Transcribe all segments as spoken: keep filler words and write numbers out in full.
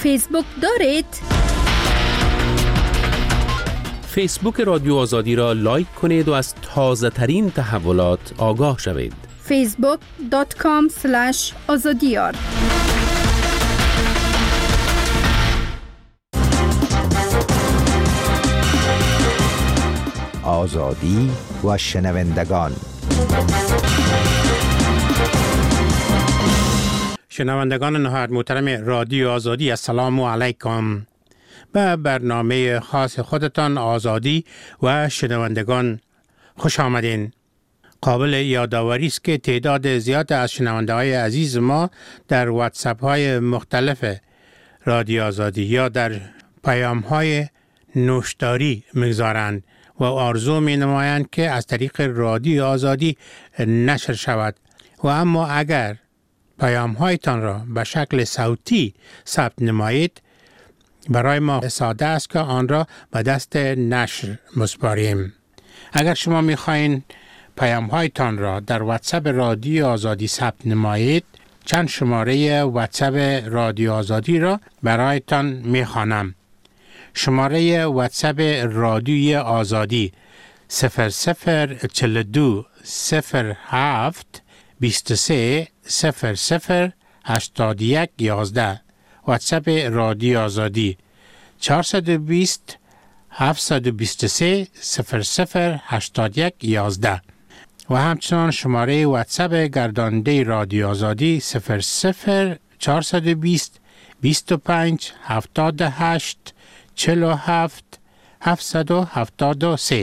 فیسبوک دارید؟ فیسبوک رادیو آزادی را لایک کنید و از تازه ترین تحولات آگاه شوید. فیسبوک دات کام اسلش آزادیار. آزادی و شنوندگان. شنوندگان نهایت محترم رادیو آزادی، السلام علیکم. به برنامه خاص خودتان آزادی و شنوندگان خوش آمدین. قابل یادآوری است که تعداد زیاد از شنونده های عزیز ما در واتساپ های مختلف رادیو آزادی یا در پیام های نوشتاری میگذارند و آرزو می نمایند که از طریق رادیو آزادی نشر شود. و اما اگر پیام هایتان را به شکل صوتی ثبت نمایید، برای ما ساده است که آن را به دست نشر مسپاریم. اگر شما می خواهید پیام هایتان را در واتساپ رادیو آزادی ثبت نمایید، چند شماره واتساپ رادیو آزادی را برایتان می خوانم. شماره واتساپ رادیوی آزادی صفر صفر چهل و دو صفر هفت بیست و سه صفر صفر هشتاد و یک یازده. واتساپ رادیو آزادی چهارصد و بیست هفتصد و بیست و سه صفر صفر هشتاد و یک یازده. و همچنان شماره واتساپ گرداننده رادیو آزادی صفر صفر چهارصد و بیست بیست و پنج هفتاد و هشت چهل و هفت هفتصد و هفتاد و سه.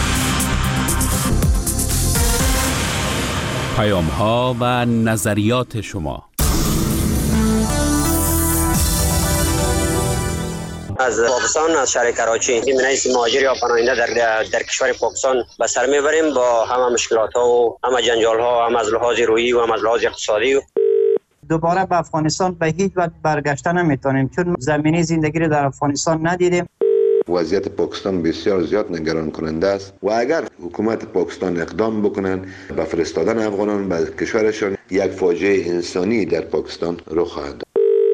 پیام ها و نظریات شما. از پاکستان، از شهر کراچی، این رئیس مهاجر یا پناهنده در در کشور پاکستان به سر میبریم با همه مشکلات ها و همه جنجال ها، هم از لحاظ روحی و هم از لحاظ اقتصادی. دوباره به افغانستان به هیچ وجه برگشتن نمیتونیم، چون زمینی زندگی رو در افغانستان ندیدیم. وضعیت پاکستان بسیار زیاد نگران کننده است و اگر حکومت پاکستان اقدام بکنن به فرستادن افغانان به کشورشان، یک فاجعه انسانی در پاکستان رخ خواهد داد.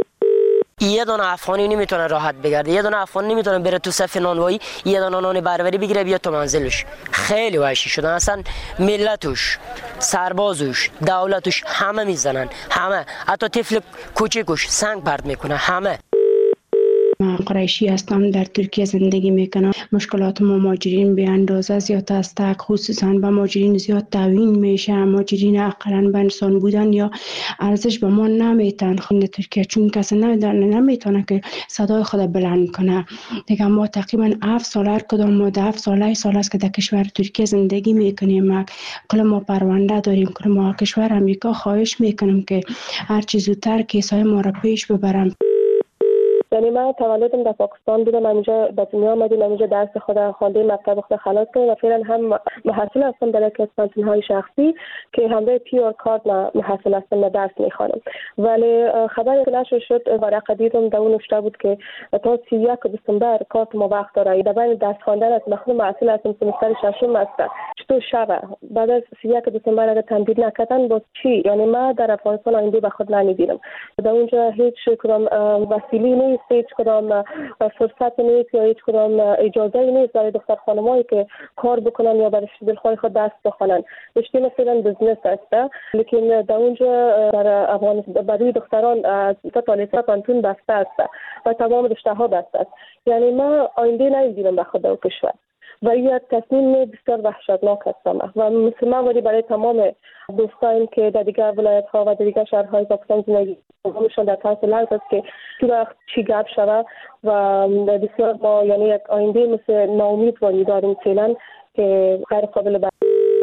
یه دونه افغانی نمیتونه راحت بگرده، یه دونه افغانی نمیتونه بره تو صف نانوایی، یه دونه نان بربری بگیره بیاد تو منزلش. خیلی وحشی شدن اصلا، ملتش، سربازش، دولتش همه میزنن، همه، حتی طفل کوچیکش سنگ پرت میکنه، همه. من قریشی هستم، در ترکیه زندگی میکنم. مشکلات ما مهاجرین به اندازه زیاد است، خصوصا به مهاجرین زیاد تعیین میشه. مهاجرین اقلا به انسان بودن یا ارزش به ما نمیتن خود ترکیه، چون کسی نمیتونه که صدای خود بلند کنه. دیگه ما تقریبا هفت سال هر کدام ما هفت سال سال است که در کشور ترکیه زندگی میکنیم. کل ما پرونده داریم، کل ما کشور امریکا خواهش میکنم که هر چیز زودتر کیسای ما را پیش ببرم. یعنی من تولدم در پاکستان بودم، اینجا به دنیا آمدیم، اینجا درس خودم خواندم، مکتب خودم خلاص کردم و فعلا هم محصل هستم در یک از های شخصی که همراه پیور کارت محصل هستم و درس میخوانم. ولی خبر که نشر شد ورقه دیدم در اون نوشته بود که تا سی و یک دسامبر کارت ما وقت داره. در بین درس خواندن است، مخصوصا محصل هستم سمستر ششم است. چطور شبه بعد از سی و یک دسامبر اگر تمدید نکردن باز چی؟ یعنی ما در افغانستان آینده به خود نمیبینم. در اونجا هیچ کدام وسیله نیست، هیچ کدام فرصت نیست یا هیچ کدام اجازه نیست برای دختر خانمایی که کار بکنن یا برای دلخواه خود دست بخونن. رشته مثلا بزنس است، لیکن در اونجا در افغانستان برای دختران از تالیسا پانتون بسته است و تمام رشته ها بسته است. یعنی ما آینده نمیبینم به خود و کشور و یک تصمیم بسیار وحشتناک هستم و مسلمان ولی برای تمام دوستان که در دیگر ولایت ها و در دیگر شهرهای پاکستان زندگی می‌کنند در تاثیر لحظه است که تو وقت چی گپ شود و بسیار ما یعنی یک آینده مثل ناامیدواری داریم فعلا که غیر قابل بر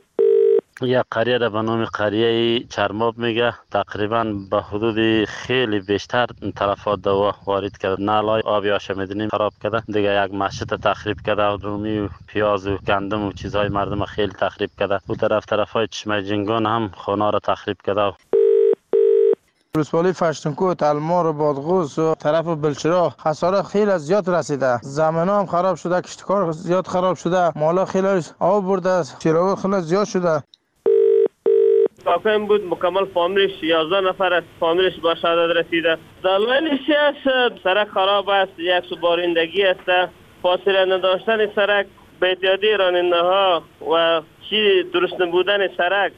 یک قریه را به نام قریه چرماب میگه، تقریبا به حدود خیلی بیشتر تلفات دوا وارد کرد. نالای آبی هاشه میدونیم خراب کرده، دیگه یک مسجد تخریب کرده و رومی و پیاز و گندم و چیزهای مردم خیلی تخریب کرده. او طرف طرف های چشمه جنگان هم خانه را تخریب کرده. روسپالی فشتنکو، تلمار، بادغوس و طرف بلچرا خساره خیلی زیاد رسیده. زمین هم خراب شده، کشتکار زیاد خراب شده، مالا خیلی آب برده، چراغ خیلی زیاد شده. کاکایم بود مکمل فامیلش یازده نفر است، فامیلش به شهادت رسیده. دلایلش چی است؟ سرک خراب است، یک سوبارندگی است، فاصله نداشتن سرک، بی‌احتیاطی راننده ها و چی درست نبودن سرک.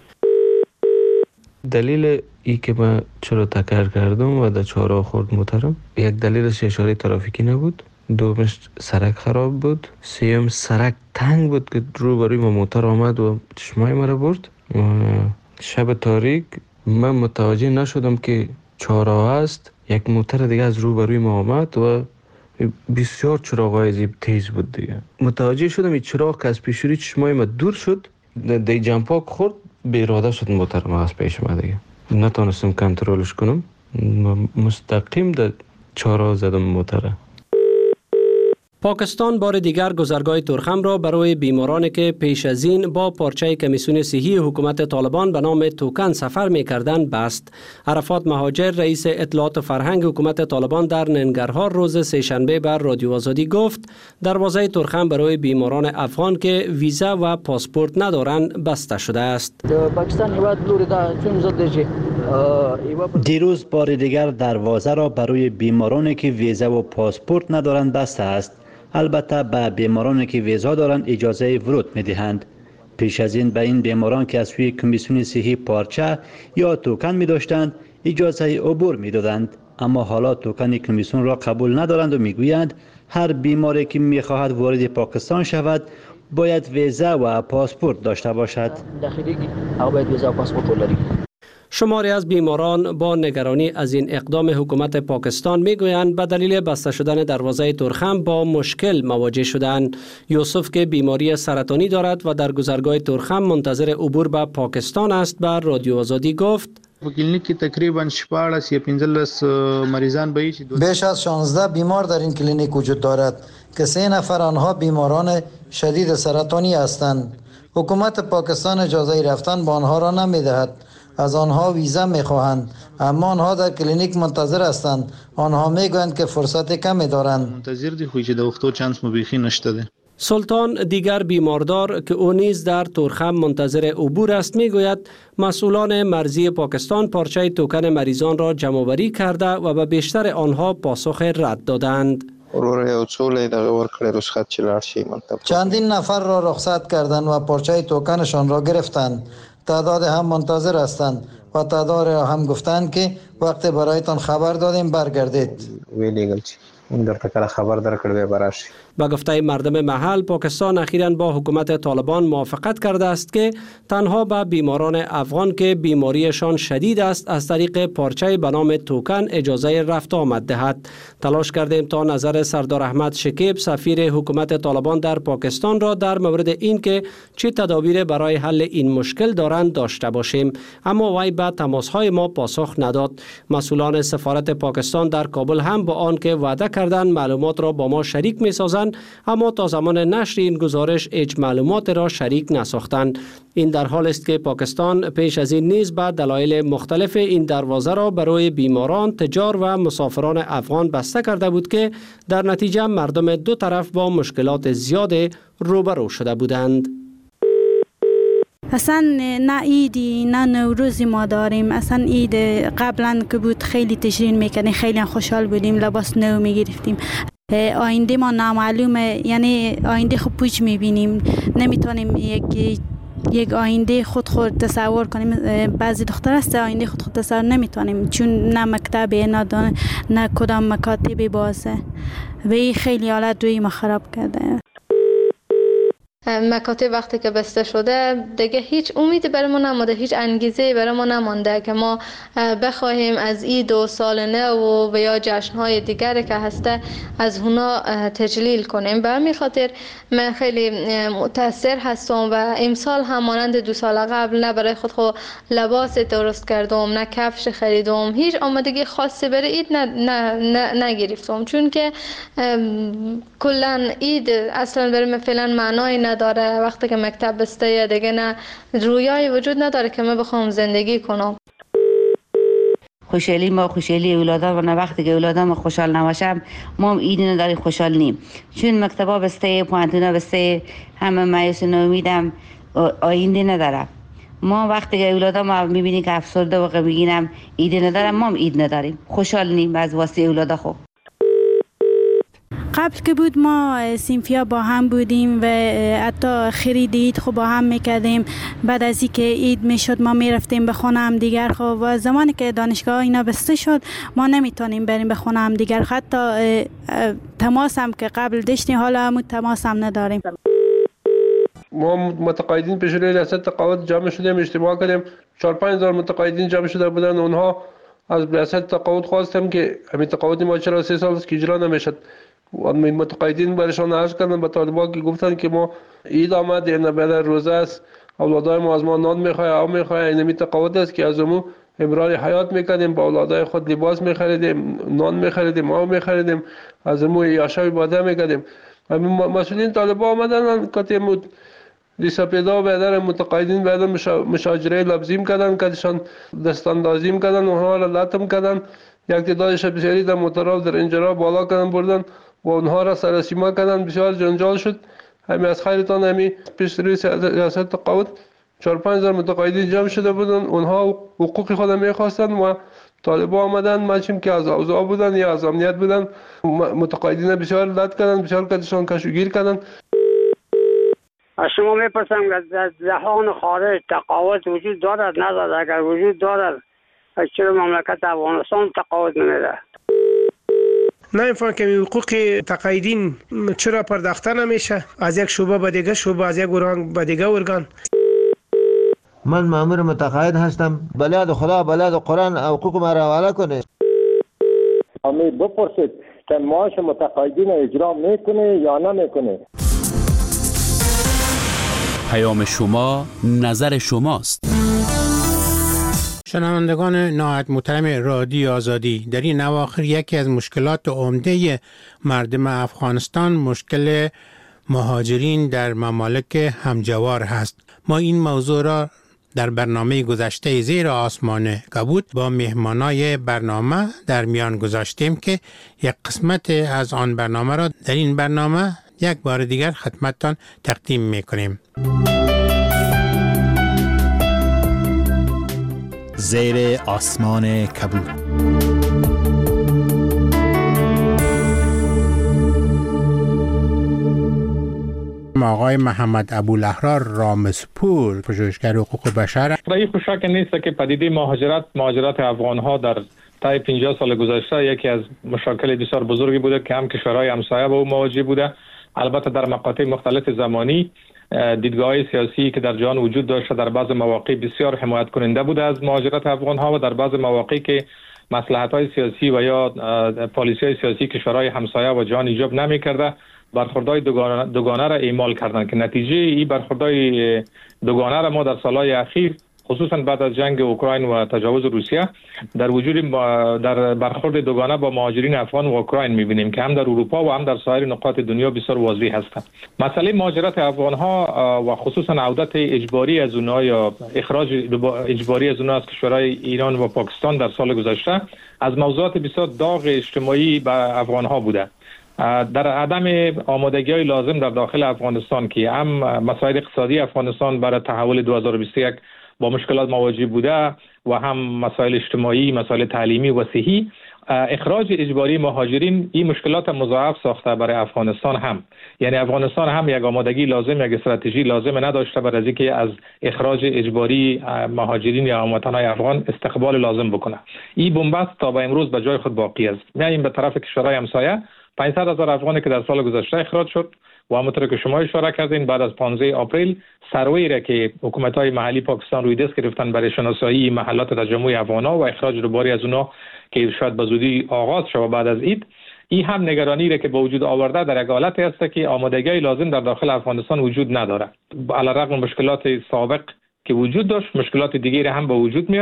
دلیل ای که من چرا تکر کردم و در چهارراه خورد موترم، یک دلیلش اشاره ترافیکی نبود، دومش سرک خراب بود، سیوم سرک تنگ بود که روبروی ما موتر آمد و چشمای مرا برد. شب تاریک من متوجه نشدم که چهارراه است، یک موتر دیگه از روبروی ما آمد و بسیار چراغای زیب تیز بود دیگه. متوجه شدم این چراغ که از پیشوری چشمای ما دور شد، دی جمپاک خورد، به اراده شد موتر ما از پیش ما دیگه. نتونستم کنترلش کنم، مستقیم در چهارراه زدم موتره. پاکستان بار دیگر گذرگاه تورخم را برای بیمارانی که پیش از این با پارچه کمیسیون صحی حکومت طالبان به نام توکن سفر می‌کردند بست. عرفات مهاجر رئیس اطلاعات و فرهنگ حکومت طالبان در ننگرهار روز سه‌شنبه بر رادیو آزادی گفت دروازه تورخم برای بیماران افغان که ویزا و پاسپورت ندارند بسته شده است. دیروز بار دیگر دروازه را برای بیمارانی که ویزا و پاسپورت ندارند بسته است. البته به بیمارانی که ویزا دارند اجازه ورود می‌دهند. پیش از این به این بیماران که از سوی کمیسیون صحی پارچه یا توکن می‌داشتند اجازه عبور می‌دادند، اما حالا توکن کمیسیون را قبول ندارند و می‌گویند هر بیماری که می‌خواهد وارد پاکستان شود باید ویزا و پاسپورت داشته باشد. داخلی باید ویزا و پاسپورت دارید. شماری از بیماران با نگرانی از این اقدام حکومت پاکستان میگویند به دلیل بسته شدن دروازه تورخم با مشکل مواجه شدند. یوسف که بیماری سرطانی دارد و در گذرگاه تورخم منتظر عبور به پاکستان است بر رادیو آزادی گفت کلینیک که تقریبا شپاړس یا پنځلس مریضان به بیش از شانزده بیمار در این کلینیک وجود دارد که سه نفر آنها بیماران شدید سرطانی هستند. حکومت پاکستان اجازه رفتن به آنها را نمیدهد. از آنها ویزا میخواهند، اما آنها در کلینیک منتظر هستند. آنها میگویند که فرصت کمی دارند. منتظر دی خو چې د وختو چانس مو بیخي نشته ده. سلطان دیگر بیماردار که او نیز در تورخم منتظر عبور است میگوید مسئولان مرزی پاکستان پارچه توکن مریضان را جمع‌آوری کرده و به بیشتر آنها پاسخ رد دادند. چندین نفر را رخصت کردند و پارچه توکنشان را گرفتند. تعداد هم منتظر هستند و تعداد را هم گفتند که وقت برایتان خبر دادیم برگردید. در تکل خبر در کرده براشی. با گفته مردم محل پاکستان اخیراً با حکومت طالبان موافقت کرده است که تنها به بیماران افغان که بیماریشان شدید است از طریق پارچه به نام توکن اجازه رفت آمد دهد. تلاش کردیم تا نظر سردار احمد شکیب سفیر حکومت طالبان در پاکستان را در مورد این که چه تدابیر برای حل این مشکل دارند داشته باشیم، اما وی به تماس‌های ما پاسخ نداد. مسئولان سفارت پاکستان در کابل هم با آن که وعده کردند معلومات را با ما شریک می‌سازند، اما تا زمان نشر این گزارش هیچ معلومات را شریک نساختند. این در حال است که پاکستان پیش از این نیز به دلایل مختلف این دروازه را برای بیماران، تجار و مسافران افغان بسته کرده بود که در نتیجه مردم دو طرف با مشکلات زیاد روبرو شده بودند. اصلا نه عیدی نه نوروزی ما داریم. اصلا عید قبلا که بود خیلی تجرین میکنیم، خیلی خوشحال بودیم، لباس نو میگرفتیم. آینده ما نامعلومه، یعنی آینده خود پوچ میبینیم، نمیتونیم یک یک آینده خود خود تصور کنیم. بعضی دختر است آینده خود خود تصور نمیتونیم، چون نه مکتب نه دانه نه کدام مکاتب بازه و این خیلی حالت روی ما خراب کرده. مکاتب وقتی که بسته شده دیگه هیچ امیدی برای ما نمانده، هیچ انگیزه برای ما نمانده که ما بخواهیم از عید و سال نو و یا جشن‌های دیگری که هسته از اونا تجلیل کنیم. به همین خاطر من خیلی متاثر هستم و امسال هم مانند دو سال قبل نه برای خود خود لباس درست کردم، نه کفش خریدم، هیچ آمادگی خاصی برای عید نه نه نگرفتم، چون که کلا عید اصلا برای من فعلا معنای نداره. وقتی که مکتب بسته دیگه نه رویایی وجود نداره که من بخوام زندگی کنم. خوشحالی ما خوشحالی اولادم و نه وقتی که اولادم خوشحال نباشم ما عیدی نداری خوشحال نیم، چون مکتبا بسته، پوانتونا بسته، همه مایوس و ناامیدم، آینده نداره ما وقتی که اولادا ما میبینی که افسرده و غمگینم عید ندارم، ما هم عید نداریم، خوشحال نیم از واسه اولادا. خوب قبل که بود ما سیمفیا با هم بودیم و حتی خرید عید خب با هم میکردیم. بعد از اینکه عید میشد ما میرفتیم به خونه هم دیگر. خب و زمانی که دانشگاه اینا بسته شد ما نمیتونیم بریم به خونه هم دیگر. حتی تماس هم که قبل داشتیم حالا هم تماس هم نداریم. ما متقاعدین پیش روی ریاست تقاعد جمع شدیم، اجتماع کردیم. چهار پنج هزار متقاعدین جمع شده بودن. اونها از ریاست تقاعد خواستم که همین تقاعد ما چرا سه سال است که اجرا نمیشد. متقاعدین برشان عرض کردن به طالبان که گفتن که ما عید آمد، این بعد روزه است، اولادای ما از ما نان میخواه، آب میخواه. این می تقاعد است که از امو امرار حیات میکنیم، با اولادای خود لباس میخریدیم، نان میخریدیم، آب میخریدیم، از امو یاشای باده میکردیم. مسئولین طالبان آمدن که مود لیسا پیدا و بیادر متقاعدین بعد مشاجره لفظیم کردن، کدشان دستاندازیم کردن، اونها را لطم کردن. یک تعدادش بسیاری در موترها در انجرا بالا کردن بردن و اونها را سرسیما کردن. بسیار جنجال شد. همین از خیرتان همین پیش روی ریاست تقاعد چهار پنج هزار متقاعدین جمع شده بودن. اونها حقوق خود میخواستن و طالبان آمدن، ماشین که از اوضاع بودن یا از امنیت بودن، متقاعدین بسیار لط کردن، بسیار کدشان کشوگیر کردن. از شما میپرسم که در جهان خارج تقاعد وجود دارد ندارد؟ اگر وجود دارد چرا مملکت افغانستان تقاعد نمیده؟ نمیفهم که حقوق تقاعدین چرا پرداخته نمیشه از یک شعبه به دیگه شعبه، از یک ارگان به دیگه ارگان. من مأمور متقاعد هستم، بلاد خدا بلاد قرآن حقوق ما را حواله کنه. امی بپرسید که معاش متقاعدین اجرا میکنه یا نمیکنه. پیام شما نظر شماست. شنوندگان نهایت محترم رادیو آزادی، در این اواخر یکی از مشکلات عمده مردم افغانستان مشکل مهاجرین در ممالک همجوار هست. ما این موضوع را در برنامه گذشته زیر آسمان کبود با مهمانای برنامه در میان گذاشتیم که یک قسمت از آن برنامه را در این برنامه یک بار دیگر خدمتتان تقدیم میکنیم. زیر آسمان کبود. آقای محمد ابوالاحرار رامسپور، پژوهشگر حقوق بشر. رای خوشک نیست که پدیده مهاجرت مهاجرت افغان ها در طی پنجاه سال گذشته یکی از مشاکل بسیار بزرگی بوده که هم کشورهای همسایه با او مواجه بوده. البته در مقاطع مختلف زمانی دیدگاه‌های سیاسی که در جهان وجود داشته در بعض مواقع بسیار حمایت کننده بوده از مهاجرت افغان ها و در بعض مواقع که مصلحت‌های سیاسی و یا پالیسی‌های سیاسی کشورهای همسایه و جهان ایجاب نمی‌کرده برخوردهای دوگانه, دوگانه را اعمال کردند که نتیجه این برخوردهای دوگانه را ما در سالهای اخیر خصوصا بعد از جنگ اوکراین و تجاوز روسیه در وجود در برخورد دوگانه با مهاجرین افغان و اوکراین می‌بینیم که هم در اروپا و هم در سایر نقاط دنیا بسیار واضح هستند. مسئله مهاجرت افغان ها و خصوصا عودت اجباری از اونها یا اخراج اجباری از اونها از کشورهای ایران و پاکستان در سال گذشته از موضوعات بسیار داغ اجتماعی به افغان ها بوده. در عدم آمادگی‌های لازم در داخل افغانستان که هم مسائل اقتصادی افغانستان برای تحول دو هزار و بیست و یک با مشکلات مواجه بوده و هم مسائل اجتماعی، مسائل تعلیمی و صحی، اخراج اجباری مهاجرین این مشکلات مضاعف ساخته برای افغانستان هم. یعنی افغانستان هم یک آمادگی لازم، یک استراتژی لازم نداشته برای اینکه از اخراج اجباری مهاجرین یا هموطنان افغان استقبال لازم بکنه. این بنبست تا به امروز به جای خود باقی است. میایم به طرف کشورهای همسایه. پانصد هزار افغانی که در سال گذشته اخراج شد و همونطور که شما اشاره کردین بعد از پانزده آپریل سروی را که حکومت‌های محلی پاکستان روی دست گرفتن برای شناسایی محلات تجمع افغان‌ها و اخراج دوباره از اونها که شاید به زودی آغاز شود بعد از عید، این هم نگرانی را که به وجود آورده در یک حالتی است که آمادگی لازم در داخل افغانستان وجود نداره. علیرغم مشکلات سابق که وجود داشت، مشکلات دیگری هم به وجود میاره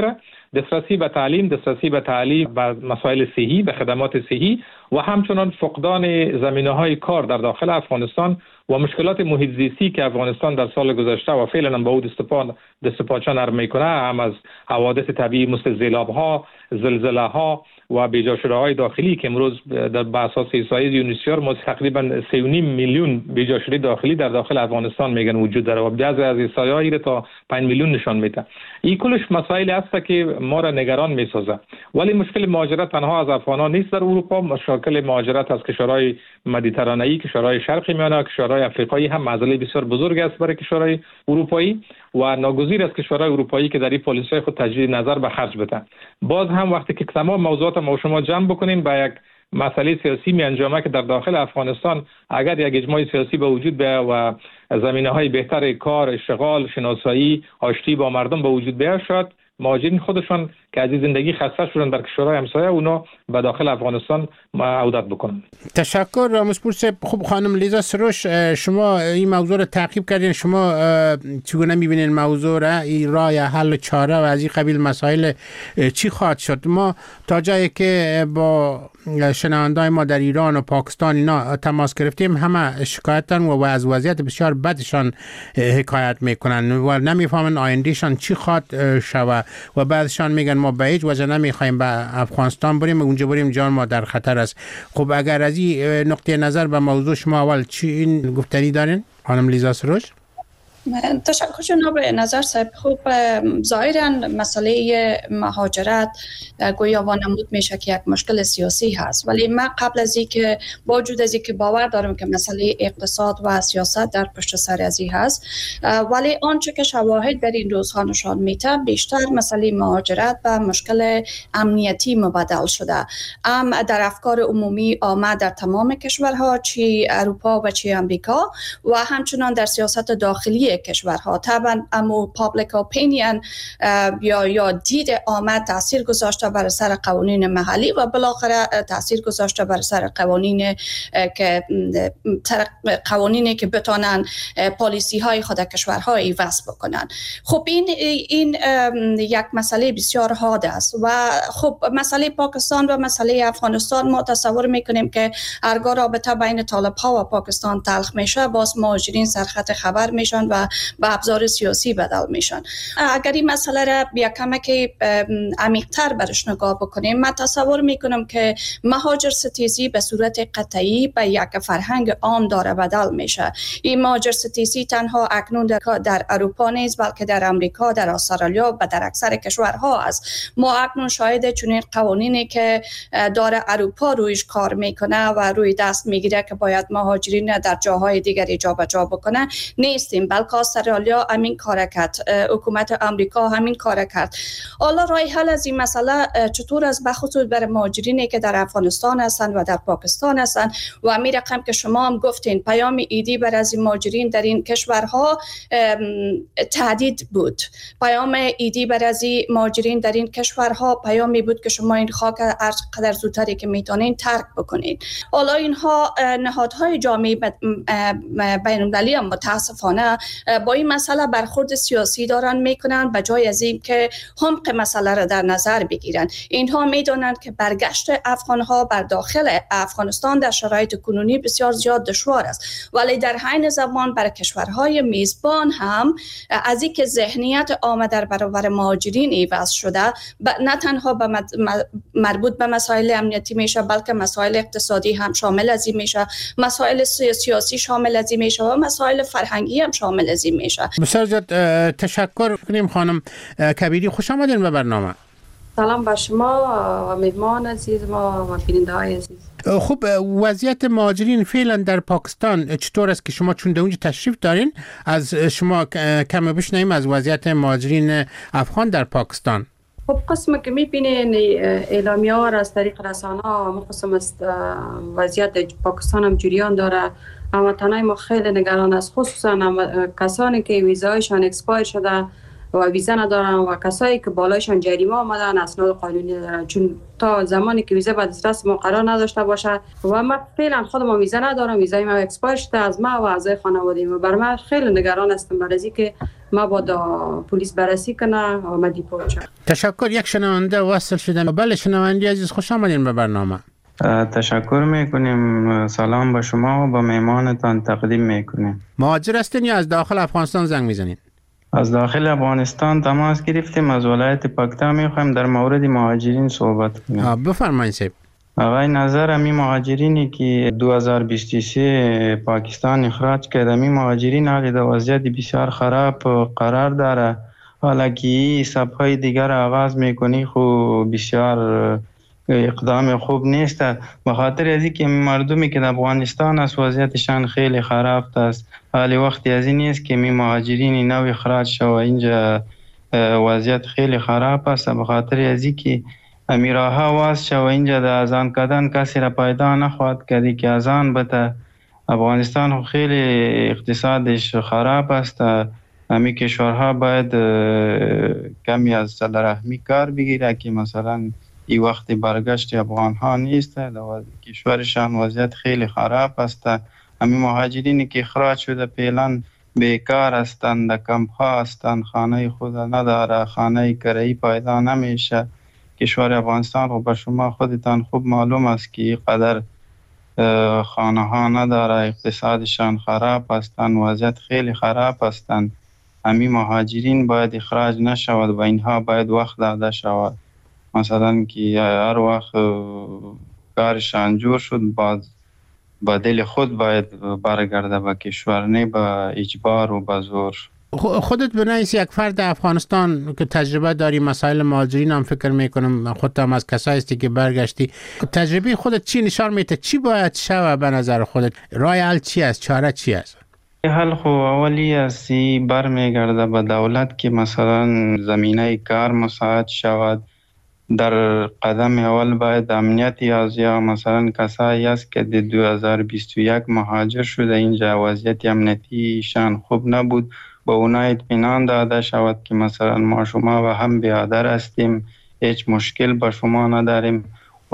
دسترسی به تعلیم، دسترسی به تعلیم، به مسائل صحی، به خدمات صحی و همچنان فقدان زمینه‌های کار در داخل افغانستان و مشکلات محیط زیستی که افغانستان در سال گذشته و فعلا به او دست دست پاچه نرم میکنه، هم از حوادث طبیعی مثل سیلاب‌ها، زلزله‌ها و بیجا شده‌های داخلی که امروز در بر اساس احصایه یونیسیار ما تقریبا سه و نیم میلیون بیجا شده داخلی در داخل افغانستان میگن وجود داره و بعضی از احصایه‌ها را تا پنج میلیون نشان میده. این کلش مسائل است که ما را نگران میسازه. ولی مشکل مهاجرت تنها از افغانان نیست در اروپا، مشکل مهاجرت از کشورهای مدیترانه‌ای، کشورهای شرق میانه، کشورهای افریقایی هم مسئله بسیار بزرگ است برای کشورهای اروپایی و ناگزیر است کشورهای اروپایی که در این پالیسی خود تجدید نظر به خرج بدن. باز هم وقتی که تمام موضوعات ما شما جمع بکنیم با یک مسئله سیاسی می انجامه که در داخل افغانستان اگر یک اجماع سیاسی به وجود بیاید و زمینه‌های بهتر کار، اشتغال، شناسایی، آشتی با مردم به وجود بیاید، شاید مهاجرین خودشان که از زندگی خسته شدن در کشورهای همسایه اونا به داخل افغانستان عودت بکنن. تشکر رامسپور. خب خانم لیزا سروش، شما این موضوع رو تعقیب کردین، شما چگونه می‌بینین موضوع را، این راه حل و چاره و از این قبیل مسائل چی خواهد شد؟ ما تا جایی که با شنوندای ما در ایران و پاکستان اینا تماس گرفتیم همه شکایتن و از وضعیت بسیار بدشان حکایت میکنن و نمیفهمن آیندهشان چی خواهد شود و بعضشان میگن ما به هیچ وجه نمیخوایم به افغانستان بریم، اونجا بریم جان ما در خطر است. خب اگر از این نقطه نظر به موضوع شما اول چی این گفتنی دارین خانم لیزا سروش؟ تشکر جناب نظر صاحب. خوب ظاهرا مسئله مهاجرت گویا وانمود میشه که یک مشکل سیاسی هست، ولی من قبل از اینکه با وجود از اینکه باور دارم که مسئله اقتصاد و سیاست در پشت سر از این هست، ولی آنچه که شواهد در این روزها نشان میده بیشتر مسئله مهاجرت و مشکل امنیتی مبدل شده. ام در افکار عمومی آمد در تمام کشورها، چی اروپا و چی امریکا، و همچنان در سیاست داخلی کشورها. طبعا امو پابلیک اپینین یا یا دید آمد تاثیر گذاشته بر سر قوانین محلی و بالاخره تاثیر گذاشته بر سر قوانین که قوانینی که بتونن پالیسی های خود کشورها ایواز بکنن. خب این این یک مسئله بسیار حاد است و خب مسئله پاکستان و مسئله افغانستان ما تصور میکنیم که هرگاه رابطه بین طالب ها و پاکستان تلخ میشه، باز مهاجرین سرخط خبر میشن و به ابزار سیاسی بدل میشن. اگر این مسئله را یکم که عمیق‌تر برش نگاه بکنیم، من تصور میکنم که مهاجر ستیزی به صورت قطعی به یک فرهنگ عام داره بدل میشه. این مهاجر ستیزی تنها اکنون در, در اروپا نیست، بلکه در امریکا، در استرالیا و در اکثر کشورها است. ما اکنون شاهد چنین قوانینی که داره اروپا رویش کار میکنه و روی دست میگیره که باید مهاجرین در جاهای دیگری جابجا بکنه نیستیم، بلکه استرالیا همین کار کرد، حکومت امریکا همین کار کرد. حالا راه حل از این مسئله چطور از بخصوص برای مهاجرینی که در افغانستان هستند و در پاکستان هستند و همین رقم که شما هم گفتین پیام ایدی بر از این مهاجرین در این کشورها تهدید بود. پیام ایدی بر از این مهاجرین در این کشورها پیامی بود که شما این خاک هر قدر زودتری که میتونین ترک بکنید. حالا اینها نهادهای جامعه بین‌المللی هم متاسفانه با این مسئله برخورد سیاسی دارن میکنن به جای از این که عمق مسئله را در نظر بگیرن. اینها میدونند که برگشت افغانها بر داخل افغانستان در شرایط کنونی بسیار زیاد دشوار است، ولی در حین زمان برای کشورهای میزبان هم از اینکه ذهنیت عامه در برابر مهاجرین ایواز شده، نه تنها به مربوط به مسائل امنیتی میشه، بلکه مسائل اقتصادی هم شامل از این میشه، مسائل سیاسی شامل از این میشه و مسائل فرهنگی هم شامل از این میشه. بسیار زیاد تشکر کنیم خانم کبیری، خوش آمدین به برنامه. سلام به شما و میهمان عزیز ما و بیننده های عزیز. خب وضعیت مهاجرین فعلا در پاکستان چطور است که شما چون در اونجا تشریف دارین، از شما کم بشنویم از وضعیت مهاجرین افغان در پاکستان؟ خب قسم که میبینین اعلامیه ها را از طریق رسانه ها مخصوصا وضعیت پاکستان هم جریان داره، اما تنهای ما خیلی نگران است، خصوصا کسانی که ویزایشان اکسپایر شده و ویزا ندارن و کسایی که بالایشان جریمه آمدن اسناد قانونی ندارن، چون تا زمانی که ویزا به دسترس ما قرار نداشته باشه و ما فعلا خودم ویزا ندارم، ویزای ما اکسپایر شده از ما و اعضای خانواده ما. بر من خیلی نگران هستم برای اینکه ما با پلیس بررسی کنه و ما دیپورت شم. تشکر. یک شنونده وصل شده. بله شنونده عزیز، خوش آمدین به برنامه. تشکر میکنیم. سلام به شما و به مهمانتان تقدیم میکنیم. مهاجر هستین یا از داخل افغانستان زنگ میزنین؟ از داخل افغانستان تماس گرفتیم، از ولایت پکتا میخوایم در مورد مهاجرین صحبت کنیم. بفرمایید صاحب. آقای نظر، امی مهاجرینی که دو هزار و بیست و سه پاکستان اخراج کرده، امی مهاجرین حالی در وضعیت بسیار خراب قرار داره. حالا که صفحه دیگر آغاز میکنی خو بسیار اقدام خوب نیست، به خاطر از اینکه مردمی که در افغانستان است وضعیتشان خیلی خراب است. حالی وقتی از این نیست که می مهاجرین نو اخراج شو، اینجا وضعیت خیلی خراب است. به خاطر از اینکه امیرها واس شو اینجا در اذان کردن کسی را پیدا نخواهد کردی که اذان بده. افغانستان خیلی اقتصادش خراب است. امی کشورها باید کمی از صلح کار بگیره که مثلا این وقت برگشت افغان ها نیست، کشورشان وضعیت خیلی خراب است. همین مهاجرینی که اخراج شده فعلا بیکار هستند، کمپ ها هستند، خانه خود نداره، خانه کرایی پیدا نمیشه. کشور افغانستان رو به شما خودتان خوب معلوم است که قدر خانه ها نداره، اقتصادشان خراب هستند، وضعیت خیلی خراب هستند. همین مهاجرین باید اخراج نشود و اینها باید وقت داده شود. مثلا که هر وقت کارشان جور شد باز با دل خود باید برگرده به کشور، نه با اجبار و با زور. خودت به نوعی یک فرد افغانستان که تجربه داری مسائل مهاجرین هم فکر میکنم، خودت هم از کسایی هستی که برگشتی، تجربه خودت چی نشان میده؟ چی باید شود به نظر خودت؟ راه حل چی است؟ چاره چی است؟ حل خو اولی است برمیگرده به دولت که مثلا زمینه کار مساعد شود. در قدم اول باید امنیتی از یا مثلا کسایی است که در دو هزار و بیست و یک مهاجر شده اینجا وضعیت امنیتیشان خوب نبود، با اونا اطمینان داده شود که مثلا ما شما و هم برادر هستیم، هیچ مشکل با شما نداریم. و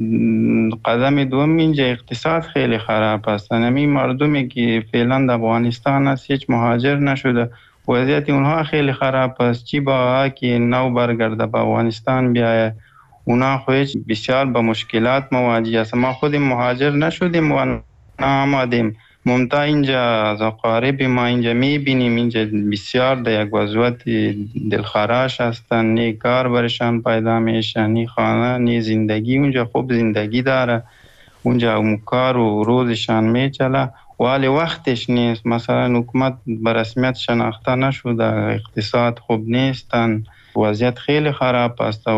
قدم دوم اینجا اقتصاد خیلی خراب است. همین مردمی که فعلا در افغانستان است هیچ مهاجر نشده، وضعیت اونها خیلی خراب است. چی با که نو برگرده به افغانستان بیایه، اونا خودش بسیار با مشکلات مواجه است. ما خودیم مهاجر نشدیم و نامدیم، ممتا اینجا از اقارب ما اینجا میبینیم اینجا بسیار در یک وضعیت دلخراش هستن، نی کار برشان پیدا میشه، نی خانه نی زندگی. اونجا خوب زندگی داره، اونجا کار و روزشان میچله ولی وقتش نیست. مثلا حکومت به رسمیت شناخته نشده، اقتصاد خوب نیستن، وضعیت خیلی خراب است و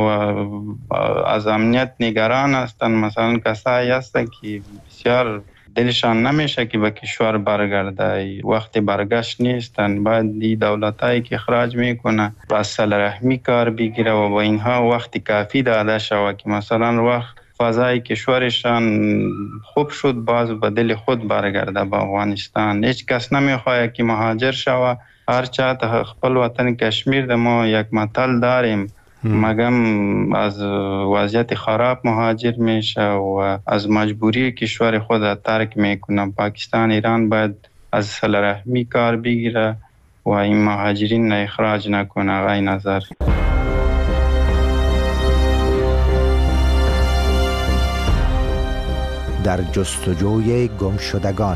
از امنیت نگران هستن. مثلا کسایی هستن که بسیار دلشان نمیشه که به کشور برگرده، وقت برگشت نیستن. باید دی دولتایی که اخراج میکنه با صلح رحمی کار بگیره و با اینها وقت کافی داده شود که مثلا وقت فضای کشورشان خوب شد باز به دل خود برگرده به افغانستان. هیچ کس نمیخواد که مهاجر شود. هر چه تا خپل وطن کشمیر ده ما یک متل داریم، مگم از وضعیت خراب مهاجر میشه و از مجبوری کشور خود ترک میکنه. پاکستان ایران باید از صلح رحمی کار بگیره و این مهاجرین اخراج نکنه. آقای نظر در جستجوی گمشدگان.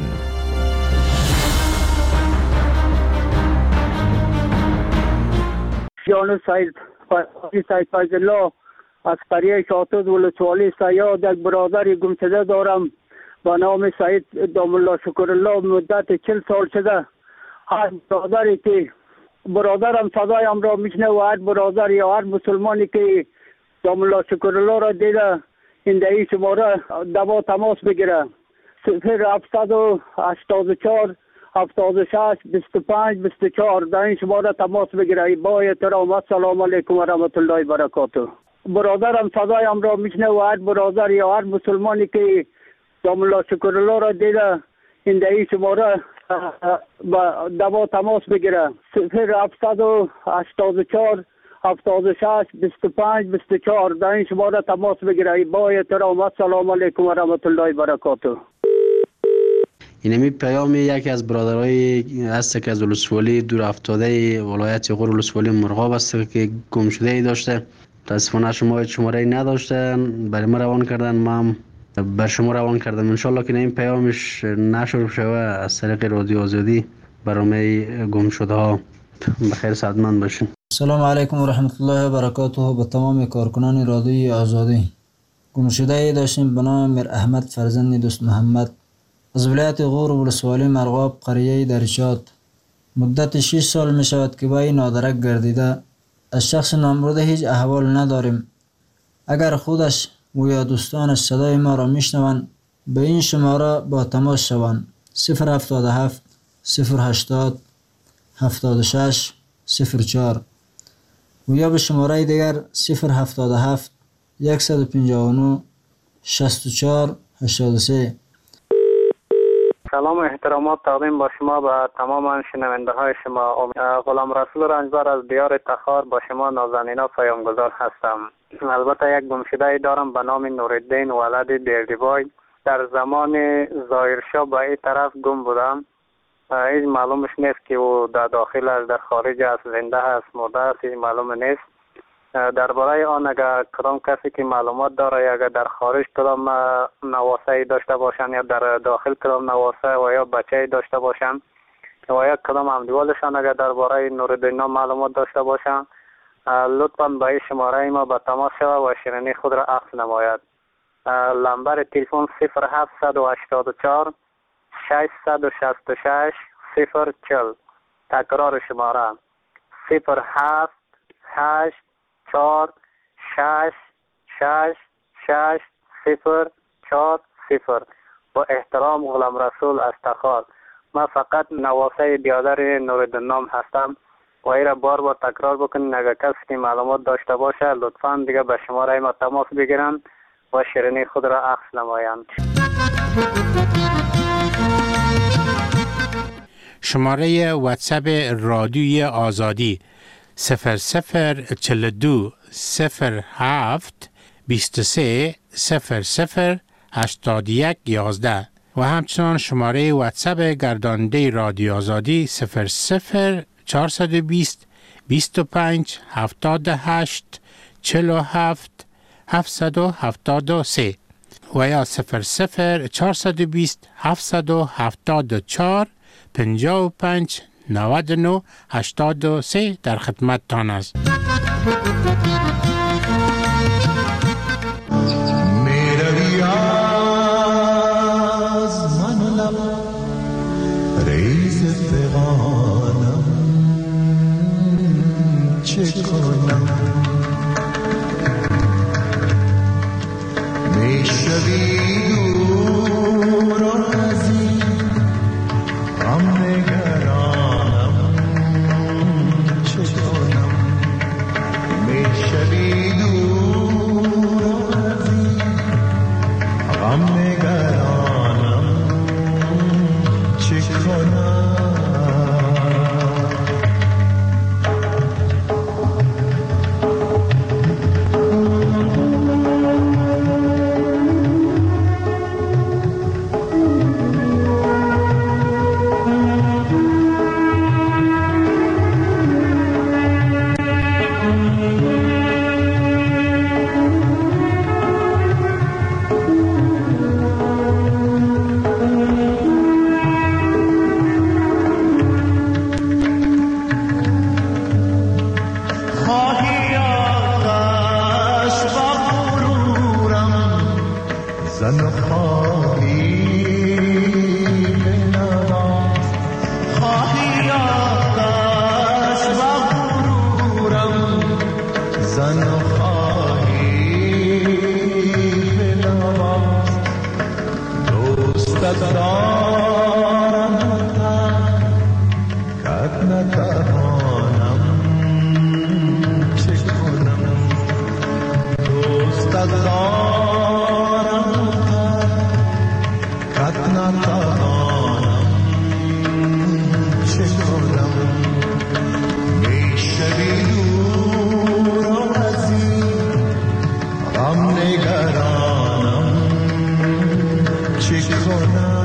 جان سید سید فیض الله از قریه شاطوز ولسوالی سیاد یک برادر گمشده دارم با نام سید دام الله شکر الله. مدت چل سال شده هر برادری که برادرم صدایم را میشنه و هر برادر یا هر مسلمانی که دام الله شکر الله را دیده این دهی شماره دوا تماس بگیره. صفر هفتصد و هشتاد و چهار هفتاد و شش بیست و پنج بیست و چهار در این شماره تماس بگیره. با احترام السلام علیکم و رحمت الله و برکاته. برادرم صدایم را میشنه و هر برادر یا هر مسلمانی که دام الله شکر الله را دیده این دهی شماره با دوا تماس بگیره. صفر هفتصد و هشتاد و چهار هفتاد و شش بیست و پنج بیست و چهار در این شماره تماس بگیره. با احترام السلام علیکم و رحمت الله و برکاته. اینمی پیام یکی از برادرای است که از ولسوالی دور افتاده ولایت غور ولسوالی مرغاب است که گم شده ای داشته. متاسفانه شما شماره نداشتن، برای ما روان کردن، ما بر شما روان کردم. انشالله که این پیامش نشر شوه از طریق رادیو آزادی برای گم شده ها. بخیر سعادتمند باشین. سلام علیکم و رحمت الله و برکاته. به تمام کارکنان رادیو آزادی. گم شده ای داشتیم به نام میر احمد فرزند دوست محمد از ولایت غور ولسوالی مرغاب قریه درشات. مدت شش سال می شود که با این نادرک گردیده. از شخص نامبرده هیچ احوال نداریم. اگر خودش و یا دوستانش صدای ما را میشنوند به این شماره با تماس شوند. صفر هفتاد و هفت صفر هشتاد هفتاد و شش صفر چهار و یا به شماره دیگر صفر هفتاد و هفت صد و پنجاه و نه شصت و چهار هشتاد و سه. سلام و احترامات تقدیم با شما به تمام شنونده های شما. غلام رسول رنجبر از دیار تخار با شما نازنینا پیامگذار هستم. البته یک گمشده دارم به نام نورالدین ولد بیردیبای. در زمان ظاهرشاه به این طرف گم بودم. هیچ معلومش نیست که او در داخل است، در خارج است، زنده است، مرده است، هیچ معلوم نیست. درباره آن اگر کدام کسی که معلومات داره، اگر در خارج کدام نواسه داشته باشند یا در داخل کدام نواسه و یا بچه داشته باشند و یا کدام همدیوالشان اگر درباره نورالدین معلومات داشته باشند، لطفاً به این شماره ما به تماس شود و شیرینی خود را عکس نماید. لمبر تلفن صفر هفتصد و هشتاد و چهار ششصد و شصت و شش صفر چهل. تکرار شماره صفر هفت هشت چهار شش شش شش صفر چهار صفر. با احترام غلام رسول از تخار. من فقط نواسه بیادر نورالدین نام هستم و ای را بار بار تکرار بکنین. اگر کسی که معلومات داشته باشه لطفاً دیگه به شماره ما تماس بگیرن و شیرینی خود را عکس نمایند. شماره واتساپ رادیوی آزادی صفر صفر چهل و دو صفر هفت بیست و سه صفر صفر هشتاد و یک یازده و همچنان شماره واتساپ گرداننده رادیو آزادی صفر صفر چهارصد و بیست بیست و پنج هفتاد و هشت چهل و هفت هفتصد و هفتاد و سه و یا صفر صفر چهارصد و بیست هفتصد و هفتاد و چهار پنجاه و پنج نود و نه هشتاد و سه در خدمت تان است. میروی از من لب ریز فغانم چه کنم میشوی دور از این غم نگرانم چه کنم میشوی دور از این غم نگرانم چه کنم. دارم غم نگرانم چه کنم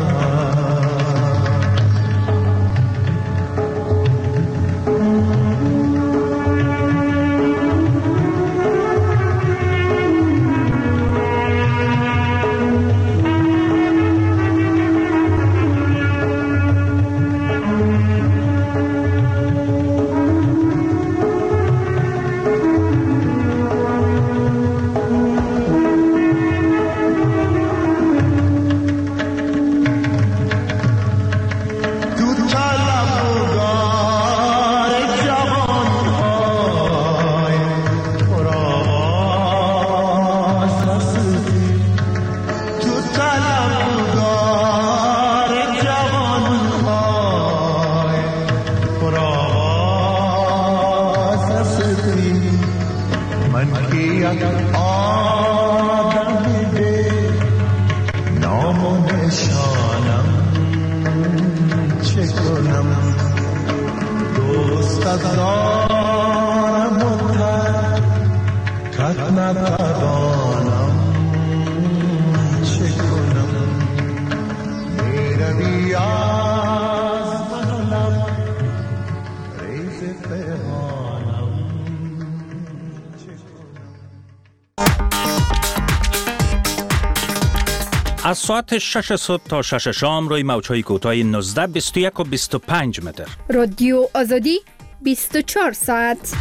از ساعت شش صبح تا شش شام روی موج‌های کوتاه نوزده، بیست و یک و بیست و پنج متر. رادیو آزادی بیست و چهار ساعت.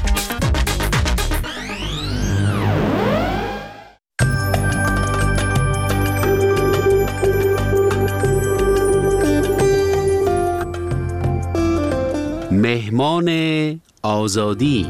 مهمان آزادی.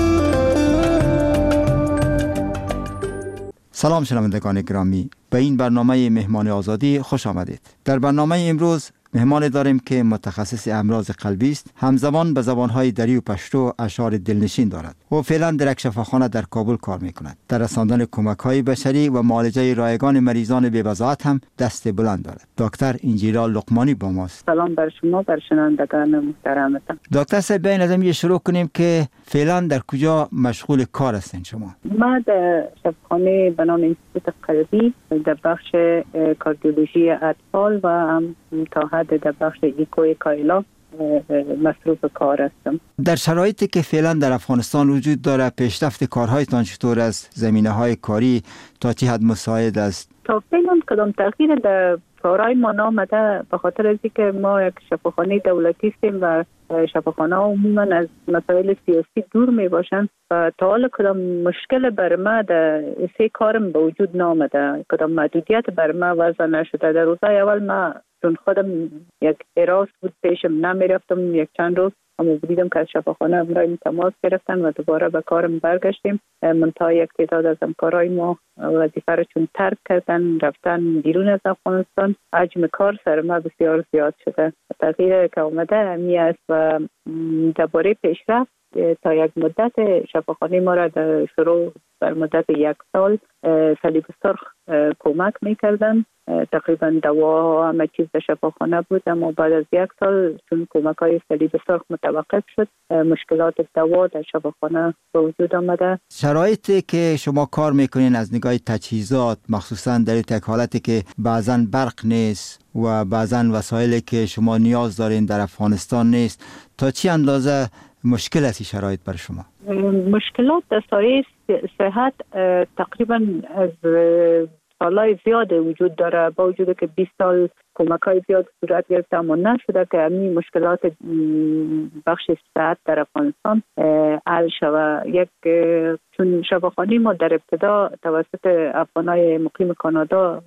سلام شنوندگان گرامی، به این برنامه مهمان آزادی خوش آمدید. در برنامه امروز مهمان داریم که متخصص امراض قلبی است، همزمان به زبانهای دری و پشتو اشعار دلنشین دارد. او فعلا در یک شفاخانه در کابل کار میکند. در رساندن کمک‌های بشری و معالجه رایگان مریضان بی‌وضاحت هم دست بلند دارد. دکتر انجیلا لقمانی با ماست. سلام بر شما، بر شنوندگان محترمتان. دکتر صاحب، بیاین از این شروع کنیم که فعلا در کجا مشغول کار هستین شما؟ ما در شفاخانه به نام انستیتوت قلبی در بخش کاردیولوژی اطفال و هم تا حد در بخش ایکوی کایلا مصروف کار هستم. در شرایطی که فعلا در افغانستان وجود داره، پیشرفت کارهایتان چطور است؟ زمینه‌های کاری تا چه حد مساعد است؟ تا فعلا کدام تغییر در کارهای ما نامده، به خاطر از اینکه ما یک شفاخانه دولتی هستیم و شفاخانه عموما از مسائل سیاسی دور می باشن و تا حالا کدام مشکل بر ما در سه کارم به وجود نامده، کدام محدودیت بر ما وضع نشده. در روزهای اول ما چون خودم یک حراس بود پیشم نمی رفتم یک چند روز، اما دیدم که از شفاخانه امرای تماس گرفتن و دوباره به کارم برگشتیم. منتها یک تعداد از همکارای ما وظیفه را چون ترک کردن رفتن بیرون از افغانستان، حجم کار سر ما بسیار زیاد شده. تغییر که اومده امی است و درباره پیشرفت تا یک مدت شفاخانه ما را در شروع بر مدت یک سال صلیب سرخ کمک میکردن. تقریبا دوا همه چیز در شفاخانه بود، اما بعد از یک سال چون کمک های صلیب سرخ متوقف شد، مشکلات دوا در شفاخانه به وجود آمده. شرایطی که شما کار میکنین از نگاه تجهیزات، مخصوصا در یک حالتی که بعضا برق نیست و بعضا وسایلی که شما نیاز دارین در افغانستان نیست، تا چه اندازه مشکل است شرایط بر شما؟ مشکلات در سایه صحت تقریبا از سالهای زیاد وجود داره، با وجود که بیست سال کمک های زیاد صورت گرفته اما نشده که همین مشکلات بخش صحت در افغانستان حل شود. یک چون شفاخانه ما در ابتدا توسط افغانای مقیم کانادا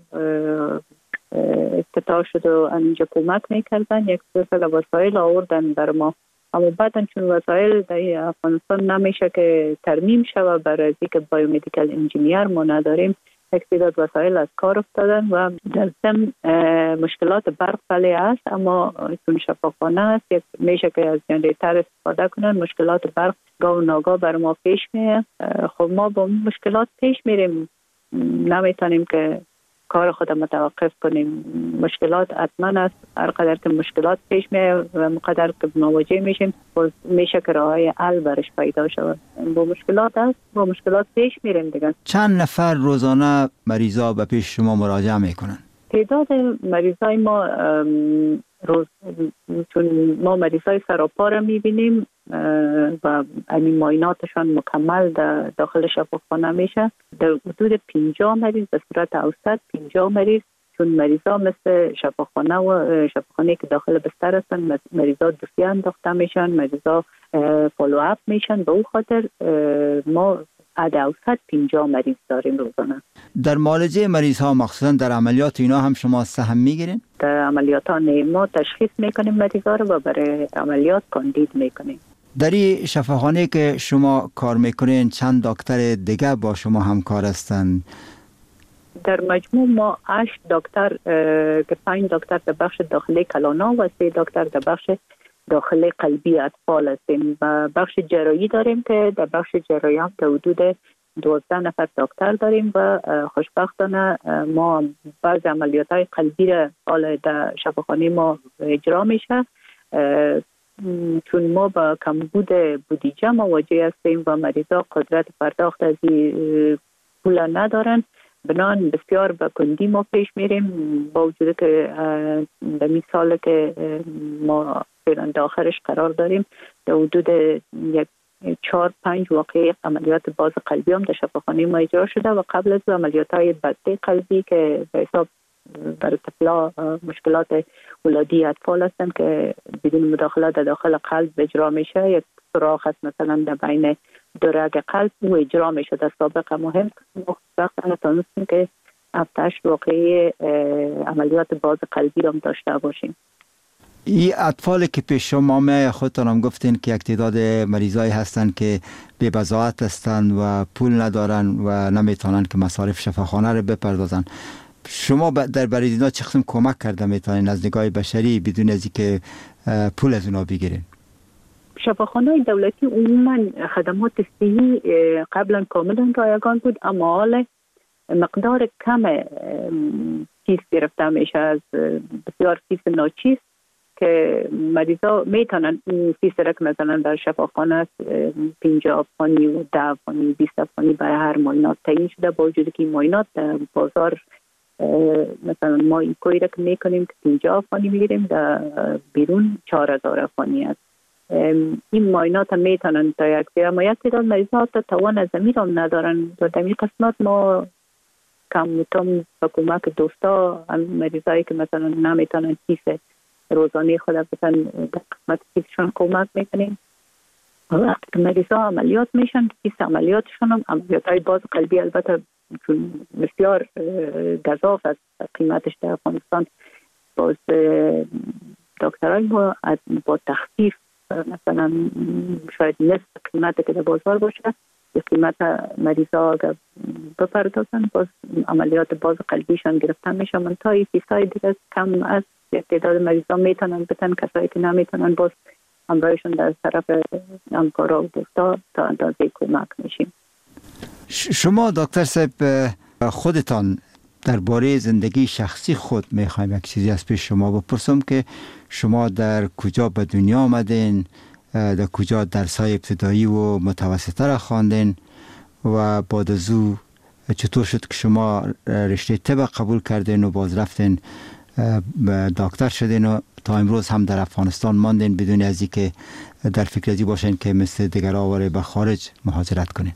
افتتاح شد و اینجا کمک میکردن، یک سلسله وسایل آوردن بر ما، اما بعدا چون وسایل در افغانستان نمیشه که ترمیم شود برای اینکه بایومدیکال انجینیر ما نداریم، یک تعداد وسایل از کار افتادن و در ضمن مشکلات برق بله است، اما چون شفاخانه است یک میشه که از جنریتر استفاده کنن. مشکلات برق گاه و ناگاه بر ما پیش میه، خب ما با مشکلات پیش میریم، نمیتونیم که کار خود متوقف کنیم. مشکلات حتما است، هر قدر که مشکلات پیش میاد و مقدر که مواجه میشیم باز میشه که راههای حل برش پیدا شود. با مشکلات است، با مشکلات پیش میریم دیگه. چند نفر روزانه مریضا به پیش شما مراجعه میکنن؟ تعداد مریضای ما روز چون ما مریضای سراپا را میبینیم و همین معایناتشان مکمل در داخل شفاخانه میشه. در حدود پنجاه مریض به صورت اوسط پنجاه مریض، چون مریضا مثل شفاخانه و شفاخانه که داخل بستر هستن مریضا دوسیه انداخته میشن، مریضا فالو اپ میشن. به او خاطر ما عد اوسط پنجاه مریض داریم روزانه. در معالجه مریض ها مخصوصا در عملیات اینا هم شما سهم میگیرین؟ در عملیات ها نه، ما تشخیص میکنیم مریض ها رو و برای عملیات کاندید میکنیم. در این شفاخانه که شما کار میکنین چند دکتر دیگه با شما همکار هستند؟ در مجموع ما هشت دکتر که پنج دکتر در بخش داخلی کلانا و سه دکتر در بخش داخل قلبی اطفال هستیم و بخش جراحی داریم که در بخش جراحی هم تا حدود دوازده نفر دکتر داریم و خوشبختانه ما بعض عملیات های قلبی را حالا در شفاخانه ما اجرا میشه، چون ما با کمبود بودجه مواجه هستیم و مریضا قدرت پرداخت از پول ندارن، بنان بسیار به کندی ما پیش میریم. با وجود که به این سال که ما فعلا داخلش قرار داریم در حدود یک چهار پنج واقعه عملیات باز قلبی هم در شفاخانه ما اجرا شده و قبل از عملیات های بسته قلبی که به حساب برای طفلا مشکلات ولادی اطفال هستن که بدون مداخله در داخل قلب اجرا میشه. یک سوراخ هست مثلا در بین دو رگ قلب و اجرا میشه. در سابقه مهم وقت انا تانستیم که هفتش واقعی عملیات باز قلبی هم داشته باشیم. این اطفالی که پیش شما میای خودتان هم گفتین که یک تعداد مریضایی هستن که بی بضاعت هستن و پول ندارن و نمیتونن که مصارف شفاخانه رو بپردازن. شما در برای اینا چه قسم کمک کرده میتونین از نگاه بشری بدون از اینکه پول از اونا بگیرین؟ شفاخانه دولتی عموما خدمات صحی قبلا کاملا رایگان بود، اما حالا مقدار کم فیس گرفته میشه از بسیار فیس ناچیز که مریضا میتونن این فیس را که مثلا در شفاخانه پنجاه افغانی و ده افغانی بیست افغانی برای هر معاینات تعیین شده، با وجود که این معاینات در بازار مثلا ما این کوی را که میکنیم که پنجاه افغانی میگیریم، در بیرون چهار هزار افغانی است. این معاینات هم میتونن تا یک سری، اما یک تعداد مریضا تا توان از زمین هم ندارن. در این قسمت ما کم کم با کمک دوستا مریضایی که مثلا نمیتونن فیس روزانه خود بتن در قسمت فیسشون کمک میکنیم. وقتی که مریضا عملیات میشن فیس عملیاتشون هم عملیات های باز قلبی البته چون بسیار گزاف است قیمتش در افغانستان، باز دکترای ما با تخفیف مثلا شاید نصف قیمت که در بازار باشه یه قیمت مریضا اگر بپردازن باز عملیات باز قلبیشان گرفتن میشه. من تا این فیسای دیگه کم از تعداد مریضا میتونن بتن، کسایی که نمیتونن باز همراهشون در طرف همکارا و دوستا تا اندازه کمک میشیم. شما دکتر صاحب خودتان درباره زندگی شخصی خود میخوایم یک چیزی از پیش شما بپرسم که شما در کجا به دنیا آمدین، در کجا درس‌های ابتدایی و متوسطه را خواندین و بعد از او چطور شد که شما رشته طب قبول کردین و باز رفتین دکتر شدین و تا امروز هم در افغانستان ماندین بدون از اینکه در فکر ازی باشین که مثل دیگر آواره به خارج مهاجرت کنین؟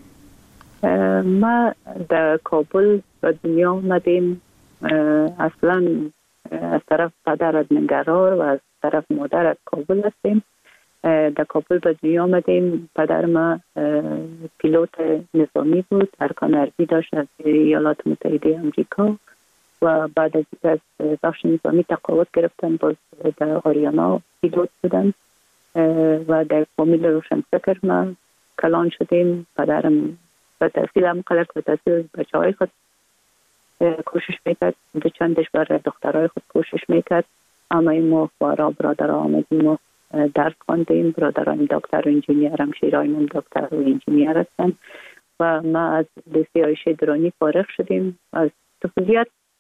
ما در کابل به دنیا آمدیم. اصلا از طرف پدر از ننگرهار و از طرف مادر از کابل هستیم. در کابل به دنیا آمدیم. پدر ما پیلوت نظامی بود، ارکان ارضی داشت از ایالات متحده امریکا و بعد از اینکه از بخش نظامی تقاعد گرفتن باز در آریانا پیلوت بودن و در فامیل روشنفکر ما کلان شدیم. پدرم به تحصیل هم قدر که به تحصیل بچه های خود کوشش میکرد، به چندش برای دخترهای خود کوشش میکرد، اما این ما فارا برادر آمدیم و درس خواندیم. برادران دکتر و انجینیر، همشیرایمون دکتر و انجینیر هستن و ما از لیسه عایشه درانی فارغ شدیم. از طفولیت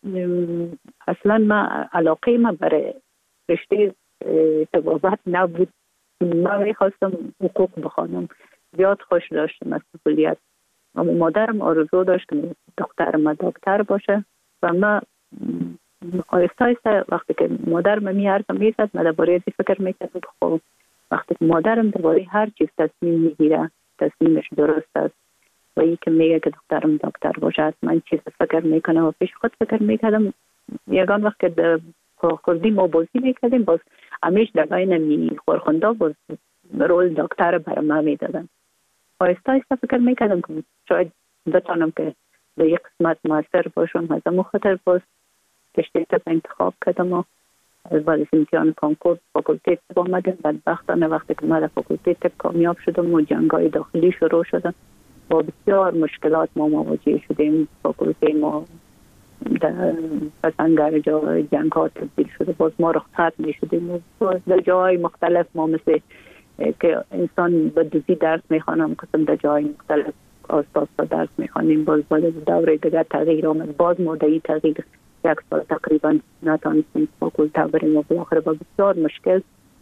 اصلا ما علاقه ما برای رشته طبابت نبود. ما میخواستم حقوق بخوانم، زیاد خوش داشتم از کلیت، اما مادرم آرزو داشت که دختر ما دکتر باشه و ما آیسته آیسته وقتی که مادرم می حرفم میزد من درباره ازی فکر میکردم که خب وقتی که مادرم درباره هر چیز تصمیم میگیره تصمیمش درست است و ای که میگه که دخترم دکتر باشه من چیز فکر میکنه و پیش خود فکر میکردم. یگان وقت که در خوردی ما بازی میکردیم باز همیش در بین می خورخونده باز رول دکتر برای ما میدادن. آیسته آیسته فکر میکردم که شاید بتانم که به یک قسمت موثر باشم. از امو خاطر باز رشته طب انتخاب کردم و بعد از امتحان کنکور فاکولته طب آمدم. بدبختانه وقتی که ما در فاکولته طب کامیاب شدم و جنگای داخلی شروع شدن با بسیار مشکلات ما مواجه شدیم. فاکولته ما در پسنگر جا جنگ ها تبدیل شده، باز ما رخصت می شدیم باز در جای مختلف ما مثل که انسان به دوزی درس می خوانم قسم در جای مختلف آساس درس می خوانیم. باز باز دوره دیگر تغییر آمد، باز مدعی تغییر یک سال تقریبا نتانستیم فاکولته بریم و بالاخره با بسیار مشکل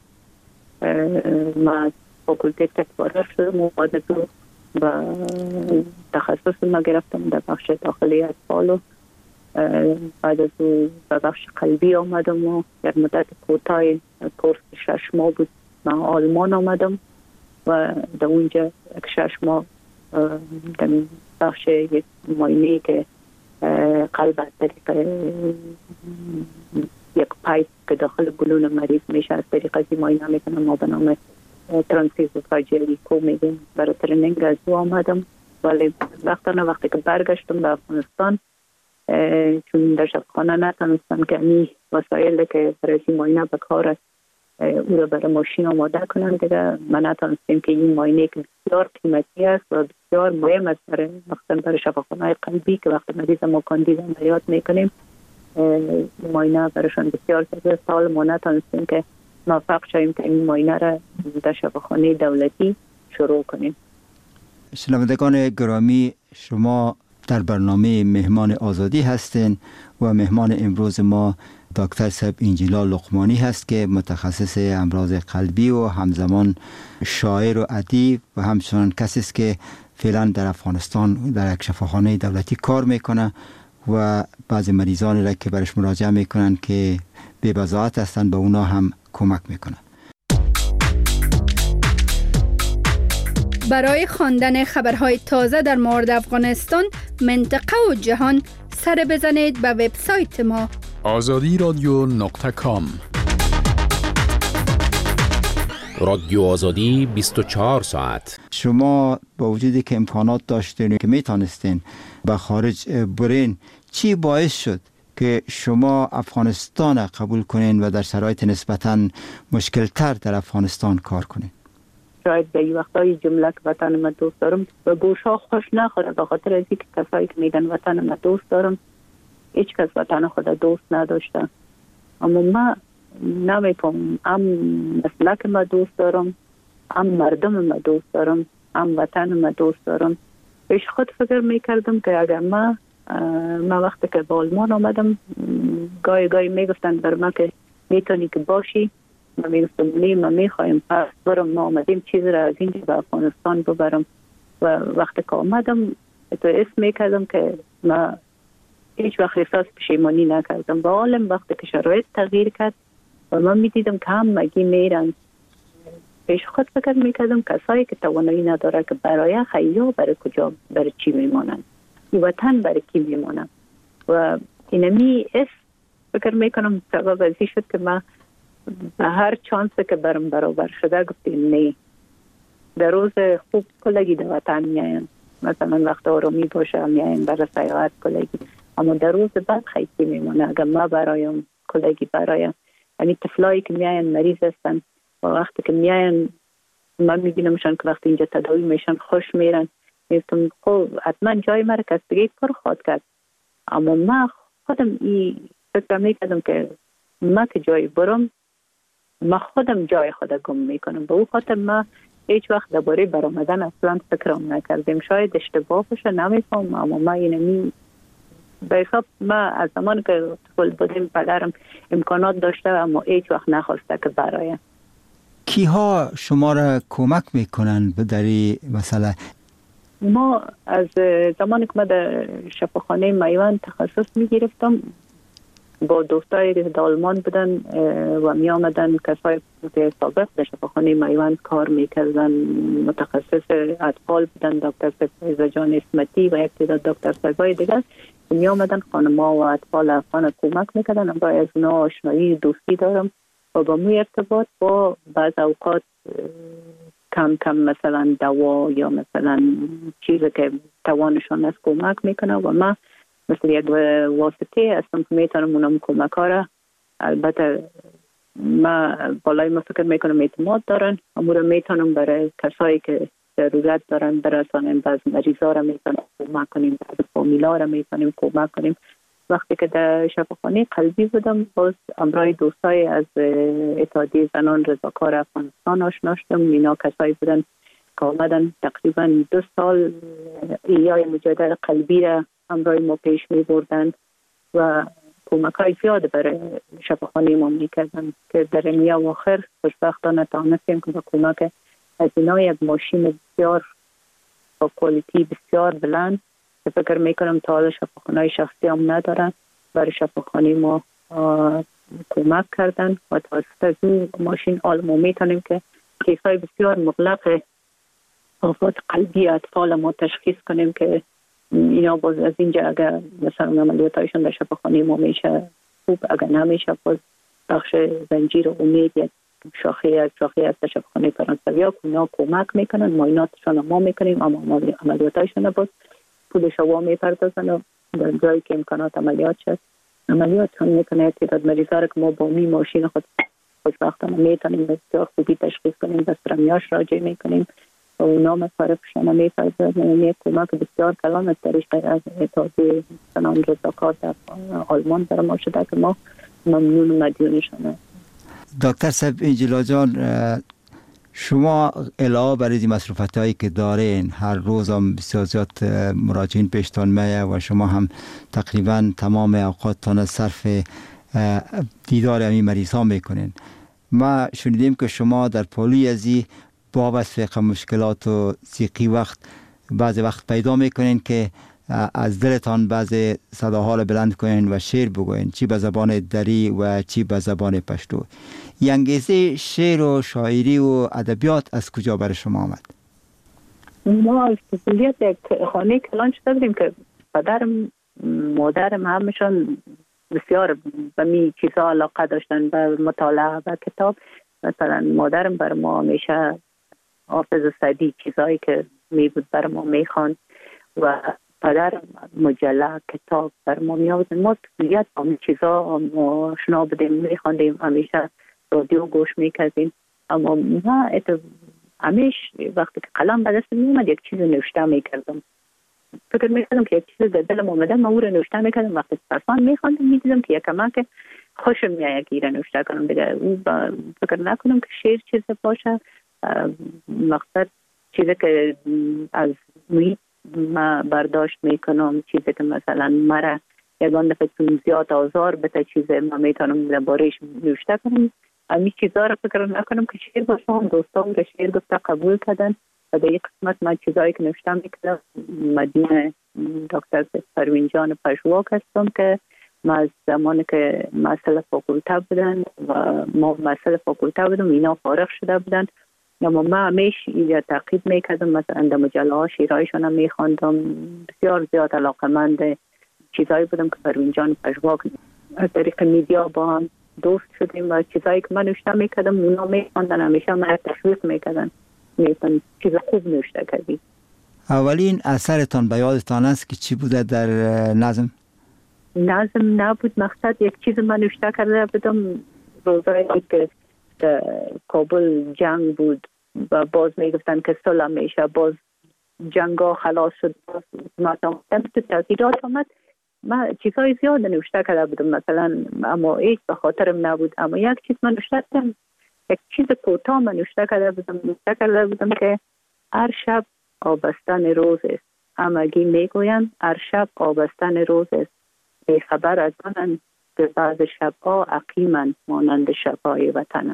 ما فاکولته طب وارد شدم و بعد تو و تخصص ما گرفتم در بخش داخلی اطفال و بعد از او به بخش قلبی آمدم و در مدت کوتاه کورس شش ماه بود من آلمان آمدم و در اونجا یک شش ماه در بخش یک معاینه که قلب از طریق یک پایپ که داخل بلون مریض میشه از طریق از معاینه میکنم ما به نام ترانسفیوژن کو میگیم. برای ترنینگ از او آمدم ولی وقتانه وقتی که برگشتم به افغانستان چون در شفاخانه نتانستم که امی وسایل که برای معاینه به کار است او را برای ماشین آماده کنم دیگه من نتانستیم که این معاینه که بسیار قیمتی است و بسیار مهم است برای مثلا برای شفاخانه قلبی که وقتی مریض ما کاندید عملیات میکنیم معاینه برایشان بسیار زیاد سال ما نتانستیم که موفق شویم که این معاینه را در شفاخانه دولتی شروع کنیم. شنوندگان گرامی، شما در برنامه مهمان آزادی هستین و مهمان امروز ما دکتر صاحب انجیلا لقمانی هست که متخصص امراض قلبی و همزمان شاعر و ادیب و همچنان کسی است که فعلا در افغانستان در یک شفاخانه دولتی کار میکنه و بعضی مریضانی را که برش مراجعه میکنن که بی بضاعت هستن به اونا هم کمک میکنه. برای خواندن خبرهای تازه در مورد افغانستان، منطقه و جهان سر بزنید به وبسایت ما آزادی رادیو نقطه کام. رادیو آزادی بیست و چهار ساعت. شما با وجودی که امکانات داشتین که میتونستین به خارج برین، چی باعث شد که شما افغانستان قبول کنین و در شرایط نسبتاً مشکل تر در افغانستان کار کنین؟ شاید به این وقتای جمله که وطن ما دوست دارم به گوشا خوش نخوره، به خاطر از اینکه کسایی که میگن وطن ما دوست دارم هیچ کس وطن خود دوست نداشته. اما ما نمیفهم، هم مسلک ما دوست دارم، هم مردم ما دوست دارم، هم وطن ما دوست دارم. پیش خود فکر میکردم که اگر ما ما وقتی که به آلمان آمدم گاهی گاهی میگفتن بر ما که میتونی که باشی، ما میگفتم نه ما میخوایم پس برم، ما آمدیم چیز را از اینجا به افغانستان ببرم. و وقتی که آمدم تو اسم میکردم که ما هیچ وقت احساس پشیمانی نکردم. با عالم وقتی که شرایط تغییر کرد و من میدیدم که هم مگی میرن، پیش خود فکر میکردم کسایی که توانایی نداره که برای خیلی برای کجا برای چی میمانند، وطن برای کی میمانند. و اینمی اس فکر میکنم سبب ازی شد که من به هر چانس که برم برابر شده گفتیم نه. در روز خوب کلگی در وطن میاین، مثلا وقت آرامی باشه میاین برای سیاحت کلگی، اما در روز بعد خیلی میمونه. اگر ما برایم کلگی برایم، یعنی طفلایی که میاین مریض هستن و وقتی که میاین من میبینمشان که وقتی اینجا تداوی میشن خوش میرن، میگم خب حتما جای مرا کس دیگه پر خواهد کرد. اما من خودم این فکر میکردم که ما که جای برم ما خودم جای خودم گم میکنم. به او خاطر ما هیچ وقت درباره برآمدن اصلا فکرم نکردیم. شاید اشتباه باشه نمیفهم، اما ما اینمی به حساب ما از زمان که طفل بودیم پدرم امکانات داشته اما هیچ وقت نخواسته که برایم. کیها شما را کمک میکنن به در این مسئله؟ ما از زمانی که ما در شفاخانه میوان تخصص میگرفتم با دوستای در آلمان بودن و می آمدن کسای سابق در شفاخانه میوان کار میکردن، متخصص اطفال بودن، دکتر فیضا جان اسمتی و یک تعداد دکتر سگای دیگر می آمدن خانما و اطفال افغان کمک میکردن. با از اونا آشنایی دوستی دارم و با می ارتباط با بعض اوقات کم کم مثلا دوا یا مثلا چیزی که توانشان از کمک میکنه و ما مثل یک واسطه هستم که میتونم اونم کمک ها را، البته ما بالای ما فکر میکنم اعتماد دارن، اما را میتونم برای کسایی که ضرورت دارن برسانیم، بعض مریضا را میتونم کمک کنیم، بعض فامیلا را میتونیم کمک کنیم. وقتی که در شفاخانه قلبی بودم باز امرای دوستای از اتحادیه زنان رضاکار افغانستان آشنا شدم. اینا کسایی بودن که آمدن تقریبا دو سال ایای مجادل قلبی را امرای ما پیش می بردن و کمک های زیاد برای شفاخانه ما می کردن که در این آخر خوشبختانه تانستیم که با کمک از اینا یک ماشین بسیار با کوالیتی بسیار بلند که فکر میکنم تا حالا شفاخانه شخصی هم ندارن برای شفاخانه ما کمک کردن و توسط از این ماشین حال ما میتونیم که کیسای بسیار مغلق آفات قلبی اطفال ما تشخیص کنیم که اینا باز از اینجا اگر مثلا عملیاتایشون در شفاخانه ما میشه خوب، اگر نمیشه باز بخش زنجیر امید یک شاخه از شاخه از شفاخانه فرانسویا که اینا کمک میکنن، معایناتشون ما میکنیم اما عملیاتایشون باز پولش ها میپردازن و در جایی که امکانات عملیات شد عملیات چون میکنه تعداد مریضا را که ما با می ماشین خود خوشبختانه میتونیم بسیار خوبی تشخیص کنیم، بسترمیاش راجع میکنیم و اونا مصارفشان میپردازن. یک کمک بسیار کلان از طریق از اتحادیه زنان رضاکار در آلمان در ما شده که ما ممنون و مدیونشانه. دکتر صاحب انجلا جان، شما علاوه بر این مصروفات هایی که دارین هر روز هم بسیار زیاد مراجعین پیشتان میه و شما هم تقریبا تمام اوقاتتان صرف دیدار همین مریض ها میکنین. ما شنیدیم که شما در پالوی ازی بابت فقه مشکلات و سیقی وقت بعضی وقت پیدا میکنین که از دلتان بعضی صداها را بلند کنین و شعر بگوین، چی به زبان دری و چی به زبان پشتو. این انگیزه شعر و شاعری و ادبیات از کجا برای شما آمد؟ ما از کلیت یک خانه کلان شده بودیم که پدرم مادرم همشون بسیار به می چیزا علاقه داشتن، به مطالعه و کتاب. مثلا مادرم بر ما همیشه حافظ سعدی چیزایی که می بود بر ما می خواند و پدرم مجله کتاب بر ما می آورد. ما کلیت همین چیزا آشنا بودیم، می خواندیم، همیشه رادیو گوش می کردیم. اما ما همیشه وقتی که قلم به دست می اومد یک چیز نوشته می کردم. فکر می کردم که یک چیز در دلم اومده من او رو نوشته می کردم. وقتی پرسان می خواندم می دیدم که یک کمک خوشم می آید که رو نوشته کنم. دیگه فکر نکنم که شعر چیز باشه. مقصد چیزی که از محیط ما برداشت میکنم، چیزی که مثلا مرا یکان دفعه چون زیاد آزار بده چیزی ما میتونم درباره‌اش نوشته کنم. همین چیزا رو فکر نکنم که شعر باشه. هم دوستان رو شعر گفته قبول کردن و در یک قسمت من چیزایی که نوشته میکردم مدیون دکتر پروین جان پژواک هستم که ما از زمانی که مسئله فاکولته بودن و ما مسئله فاکولته بودم اینا فارغ شده بودن، اما ما همیشه یا تعقیب میکردم. مثلا در مجله ها شیرایشون هم میخواندم. بسیار زیاد علاقمند چیزایی بودم که پروین جان پژواک از طریق میدیا با هم دوست شدیم و چیزایی که من نوشته میکردم اونا میخواندن، همیشه من تشویق میکردن، میگفتن چیز خوب نوشته کردی. اولین اثرتان به یادتان است که چی بوده در نظم؟ نظم نبود، مقصد یک چیز من نوشته کرده بودم روزایی که کابل جنگ بود و باز میگفتن که صلح میشه، باز جنگ ها خلاص شد، باز مثلا تغییرات آمد. من چیزهای زیاد نوشته کرده بودم مثلا، اما هیچ به خاطرم نبود. اما یک چیز من نوشته کردم، یک چیز کوتاه من نوشته کرده بودم نوشته کرده بودم که هر شب آبستن روز است، همگی میگویند هر شب آبستن روز است، خبر از آنند که بعض شبها عقیمند مانند شبهای وطنم.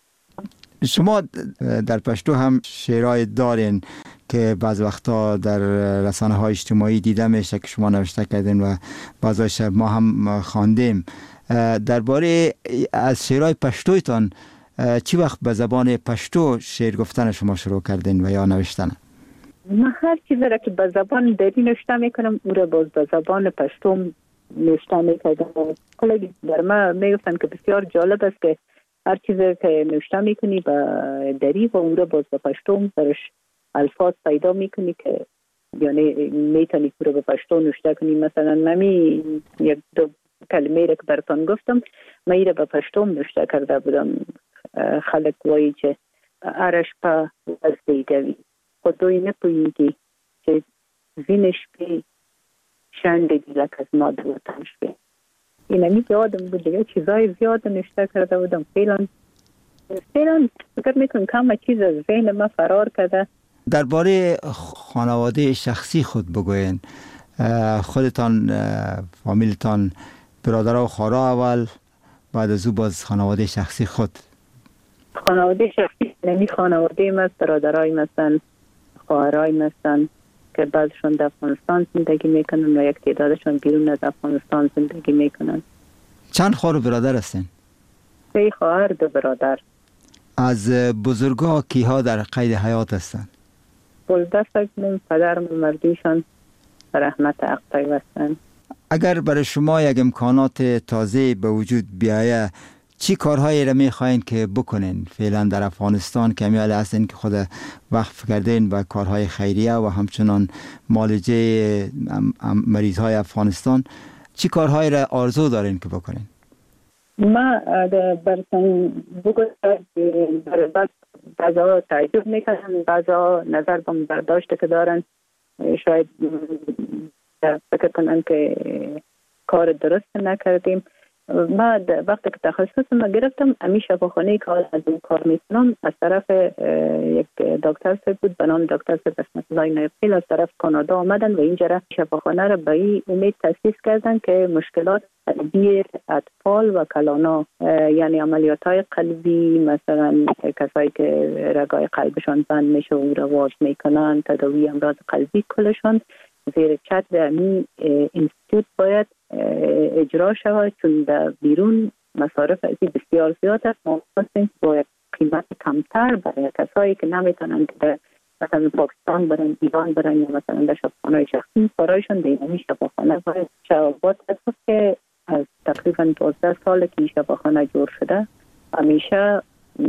شما در پشتو هم شعرهای دارین که بعض وقتا در رسانه های اجتماعی دیده میشه که شما نوشته کردین و بعضی شب ما هم خواندیم. درباره از شعرهای پشتویتان چی وقت به زبان پشتو شعر گفتن شما شروع کردین و یا نوشتن؟ من هر چیزی را که به زبان دری نوشته میکنم او را باز به زبان پشتو نوشته میکردم. کلی در ما میگفتن که بسیار جالب است که هر چیزی که نوشته میکنی به دری و او را باز به پشتو درش الفاظ پیدا میکنی که یعنی میتونی او را به پشتو نوشته کنی. مثلا ممی یک دو کلمه را که براتون گفتم من ایره به پشتو نوشته کرده بودم. خلق وایی که ارش پا از دیگوی خودوی نپوییدی که زینش بی شندگی لک از ماده وطنش بی. این همی یادم بود دیگه چیزای زیاد نوشته کرده بودم. فعلا فعلا فکر میکنم کم چیز از ذهن ما فرار کرده. درباره خانواده شخصی خود بگوین. خودتان فامیلتان برادرها و خواهرها اول، بعد از او باز خانواده شخصی خود. خانواده شخصی نمی خانواده ما برادرای مثلا خواهرای مثلا که بعضشون در افغانستان زندگی میکنن و یک تعدادشون بیرون از افغانستان زندگی میکنن. چند خواهر و برادر هستین؟ سه خواهر دو برادر. از بزرگا کیها در قید حیات هستن؟ بلدستم پدر مردیشان رحمت حق پیوستن. اگر برای شما یک امکانات تازه به وجود بیایه چی کارهایی را میخواین که بکنین فعلا در افغانستان که همیاله هستین که خود وقف کردین به کارهای خیریه و همچنان معالجه مریض های افغانستان، چی کارهایی را آرزو دارین که بکنین؟ ما برسن بگوید بعضا تعجب میکنن، بعضا نظر بم برداشته که دارن شاید فکر کنن که کار درست نکردیم. ما وقتی که تخصص ما گرفتم امی شفاخانه که از اون کار میکنم از طرف یک دکتر سه بود به نام دکتر سه بسمت الله نایبخیل از طرف کانادا آمدن و اینجا را شفاخانه را به این امید تاسیس کردن که مشکلات قلبی اطفال و کلانا یعنی عملیات های قلبی مثلا کسایی که رگای قلبشان بند میشه و را واز میکنن تداوی امراض قلبی کلشان زیر چتر امی اینستیتوت باید اجرا شود، چون در بیرون مصارف ازی بسیار زیاد است. ما خواستیم با قیمت کمتر برای کسایی که نمیتونن که در مثلا پاکستان برن، ایران برن یا مثلا در شفاخانه شخصی برایشان در این شفاخانه باید شبابات است که از تقریبا دوازده سال که این شفاخانه جور شده همیشه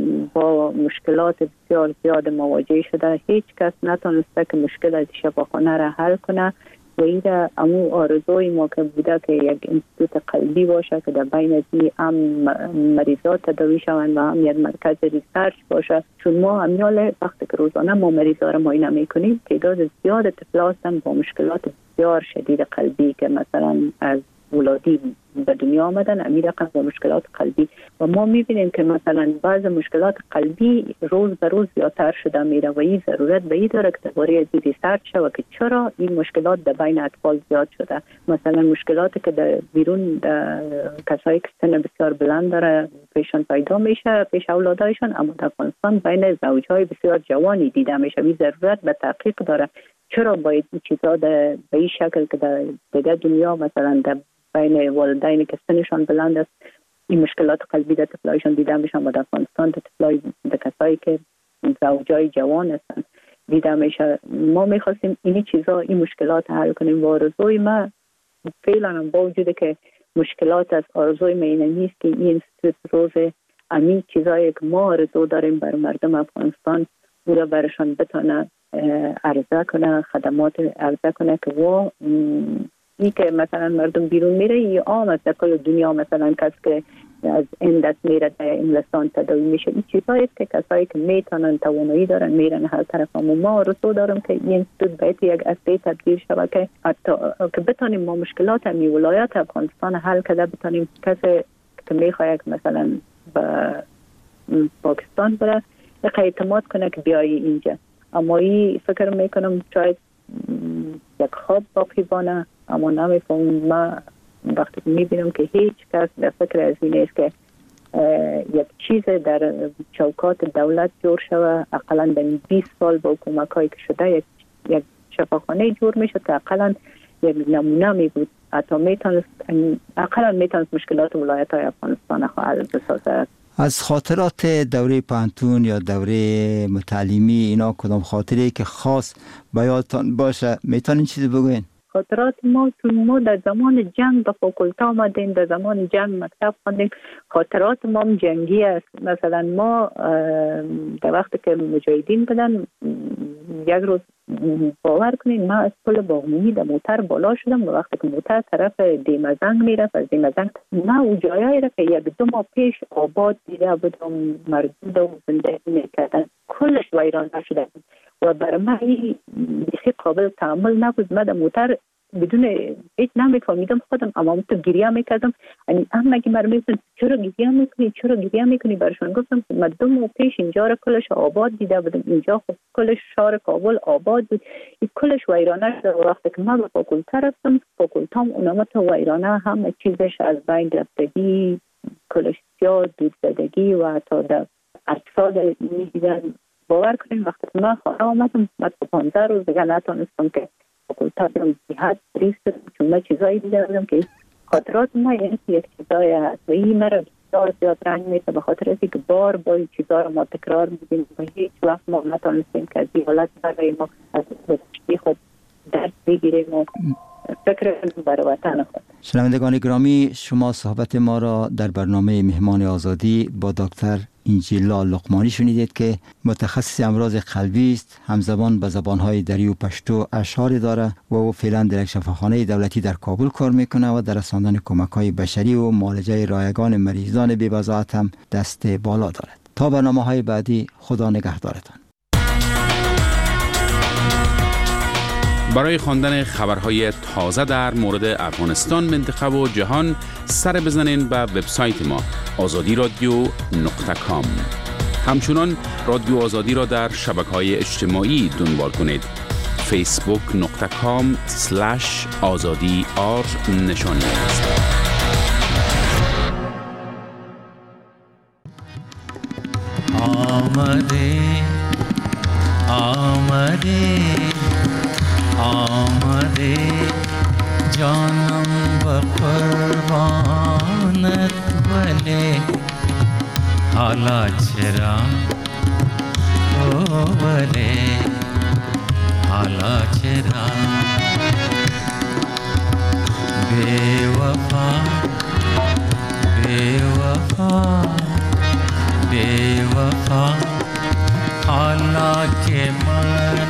با مشکلات بسیار زیاد مواجه شده. هیچ کس نتونسته که مشکل از شفاخانه را حل کنه و این را امو آرزوی ما که بوده که یک انستیتوت قلبی باشه که در بین ازی هم مریضات تداوی شوند و هم یک مرکز ریسرچ باشه، چون ما همیال وقتی که روزانه ما مریضا را معاینه میکنیم تعداد زیاد طفل هستند با مشکلات بسیار شدید قلبی که مثلا از ولادی به دنیا آمدن امیر رقم با مشکلات قلبی و ما میبینیم که مثلا بعض مشکلات قلبی روز به روز زیادتر شده میره و این ضرورت به این داره که درباره از ریسرچ شود که چرا این مشکلات در بین اطفال زیاد شده. مثلا مشکلاتی که در بیرون در کسایی که سن بسیار بلند داره پیشان پیدا میشه پیش اولادایشان، اما در افغانستان بین زوجهای بسیار جوانی دیده میشه. این ضرورت به تحقیق داره چرا باید این چیزا به این شکل که در دیگه دنیا مثلا در بین والدین که سنشان بلند است این مشکلات قلبی در طفلایشان دیده میشن و در افغانستان در طفلای در کسایی که زوجای جوان هستن دیده میشه. ما میخواستیم این چیزا این مشکلات حل کنیم و آرزوی ما فعلا با وجود که مشکلات از آرزوی ما این نیست که این انستیتوت روز امی چیزایی که ما آرزو داریم بر مردم افغانستان او را برشان بتونه عرضه کنه، خدمات عرضه کنه که و این که مثلا مردم بیرون میره یا عام است در کل دنیا مثلا کس که از این دست میره در انگلستان تداوی میشه. این چیزایی است که کسایی که میتونن توانایی دارن میرن هر طرف. اما ما رسو دارم که این انستیتوت باید یک اصلی تبدیل شود که حتی که بتونیم ما مشکلات همی ولایت افغانستان حل کرده بتونیم کسی که میخواد مثلا به پاکستان بره یک اعتماد کنه که بیایی اینجا. اما این فکر میکنم شاید یک خواب باقی بانه، اما نمیفهم ما وقتی میبینم که هیچ کس در فکر از این است که یک چیز در چوکات دولت جور شوه، اقلا در بیست سال با کمک هایی که شده یک, یک شفاخانه جور میشد که اقلا یک نمونه می بود، حتی میتونست اقلا میتونست مشکلات ولایت های افغانستان حل بسازد. از خاطرات دوره پانتون یا دوره متعلیمی اینا کدام خاطره که خاص به یادتان باشه میتونین چیزی بگوین؟ خاطرات ما تو ما در زمان جنگ به فاکولته آمدیم، در زمان جنگ مکتب خوندیم. خاطرات ما هم جنگی است. مثلا ما در وقتی که مجاهدین بودن یک روز باور کنین ما از پل باغنینی در موتر بالا شدم و وقتی که موتر طرف دیمزنگ میرفت، از دیمزنگ ما او جایی را که یک دو ماه پیش آباد دیده بودم مردود و زندگی میکردن کلش ویران شده و برای من این بسیار قابل تحمل نبود. من در موتر بدون هیچ نمیفهمیدم خودم، اما تو گریه میکردم. یعنی هم مگه مرا میگفتن چرا گریه میکنی چرا گریه میکنی برشون گفتم که من دو ماه پیش اینجا را کلش آباد دیده بودم، اینجا خود کلش شهر کابل آباد بود، این کلش ویرانه شده. وقتی که من به فاکولته رفتم فاکولتام اونمت ویرانه همه چیزش از بین رفتگی، کلش سیاه دود زدگی و حتی در اطفال میدیدن. باور کنیم وقتی من خانه آمدم من تو پانزده روز دیگه نتونستم که فاکولته برم جهت ریست چون من چیزایی دیده بودم که خاطرات ما یعنی یک چیزایی هست و این مرا بسیار زیاد رنج میده به خاطر اینکه که بار بار این چیزا رو ما تکرار میدیم و هیچ وقت ما نتونستیم که از این حالت برای ما از بچگی خود درس بگیریم و فکر برای وطن خود. شنوندگان گرامی، شما صحبت ما را در برنامه مهمان آزادی با دکتر انجیلا لقمانی شنیدید که متخصص امراض قلبی است، همزبان به زبانهای دری و پشتو اشعار داره و او فعلا در یک شفاخانه دولتی در کابل کار میکنه و در رساندن کمک‌های بشری و معالجه رایگان مریضان بی‌وضاحت هم دست بالا دارد. تا برنامه‌های بعدی، خدا نگهدارتان. برای خواندن خبرهای تازه در مورد افغانستان، منطقه و جهان سر بزنین به وبسایت ما آزادی رادیو نقطه کام. همچنان رادیو آزادی را در شبکه‌های اجتماعی دنبال کنید. فیسبوک نقطه کام سلش آزادی آر نشانی است. آمده آمده آمده جانم به قربانت ولی حالا چرا او ولی حالا چرا بی وفا بی وفا بی وفا حالا که من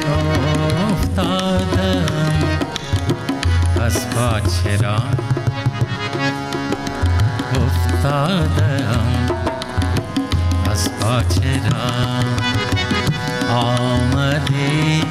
افتادم از پا چرا افتادم از پا چرا آمدی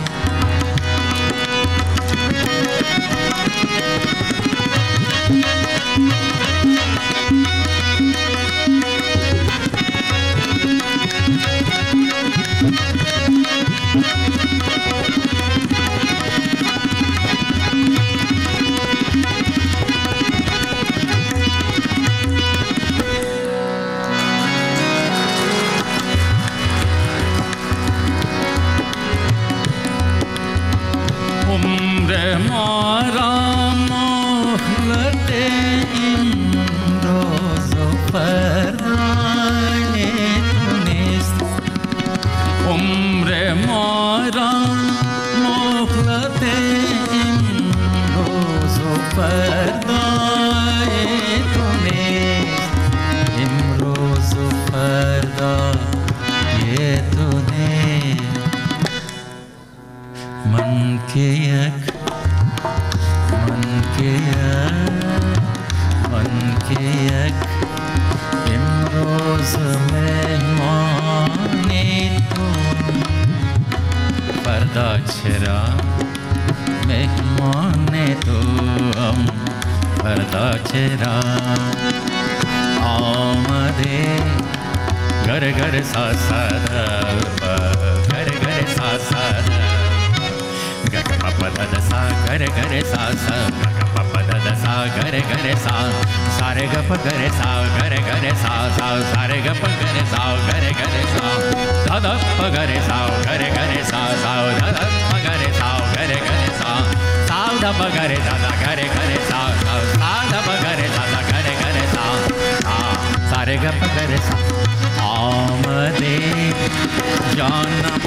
सा गरे गरे सा सारे ग प गरे सा गरे गरे सा सा सारे ग प गरे सा गरे गरे सा धा धा प गरे सा गरे गरे सा सा धा धा प गरे सा गरे गरे सा सा धा प गरे सा सा गरे गरे सा सा सा धा प गरे सा सा गरे गरे सा सा सारे ग प गरे सा आमदे जानम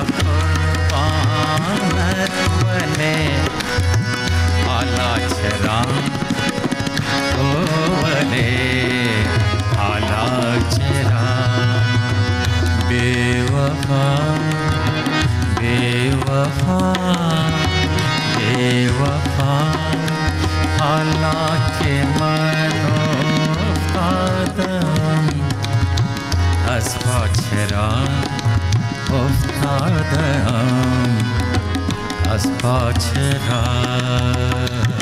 बकुर्बानत बने आला चरा ओ बने आला चरा बेवफा बेवफा बेवफा आला के मनो कादम asfa chera uftadam asfa chera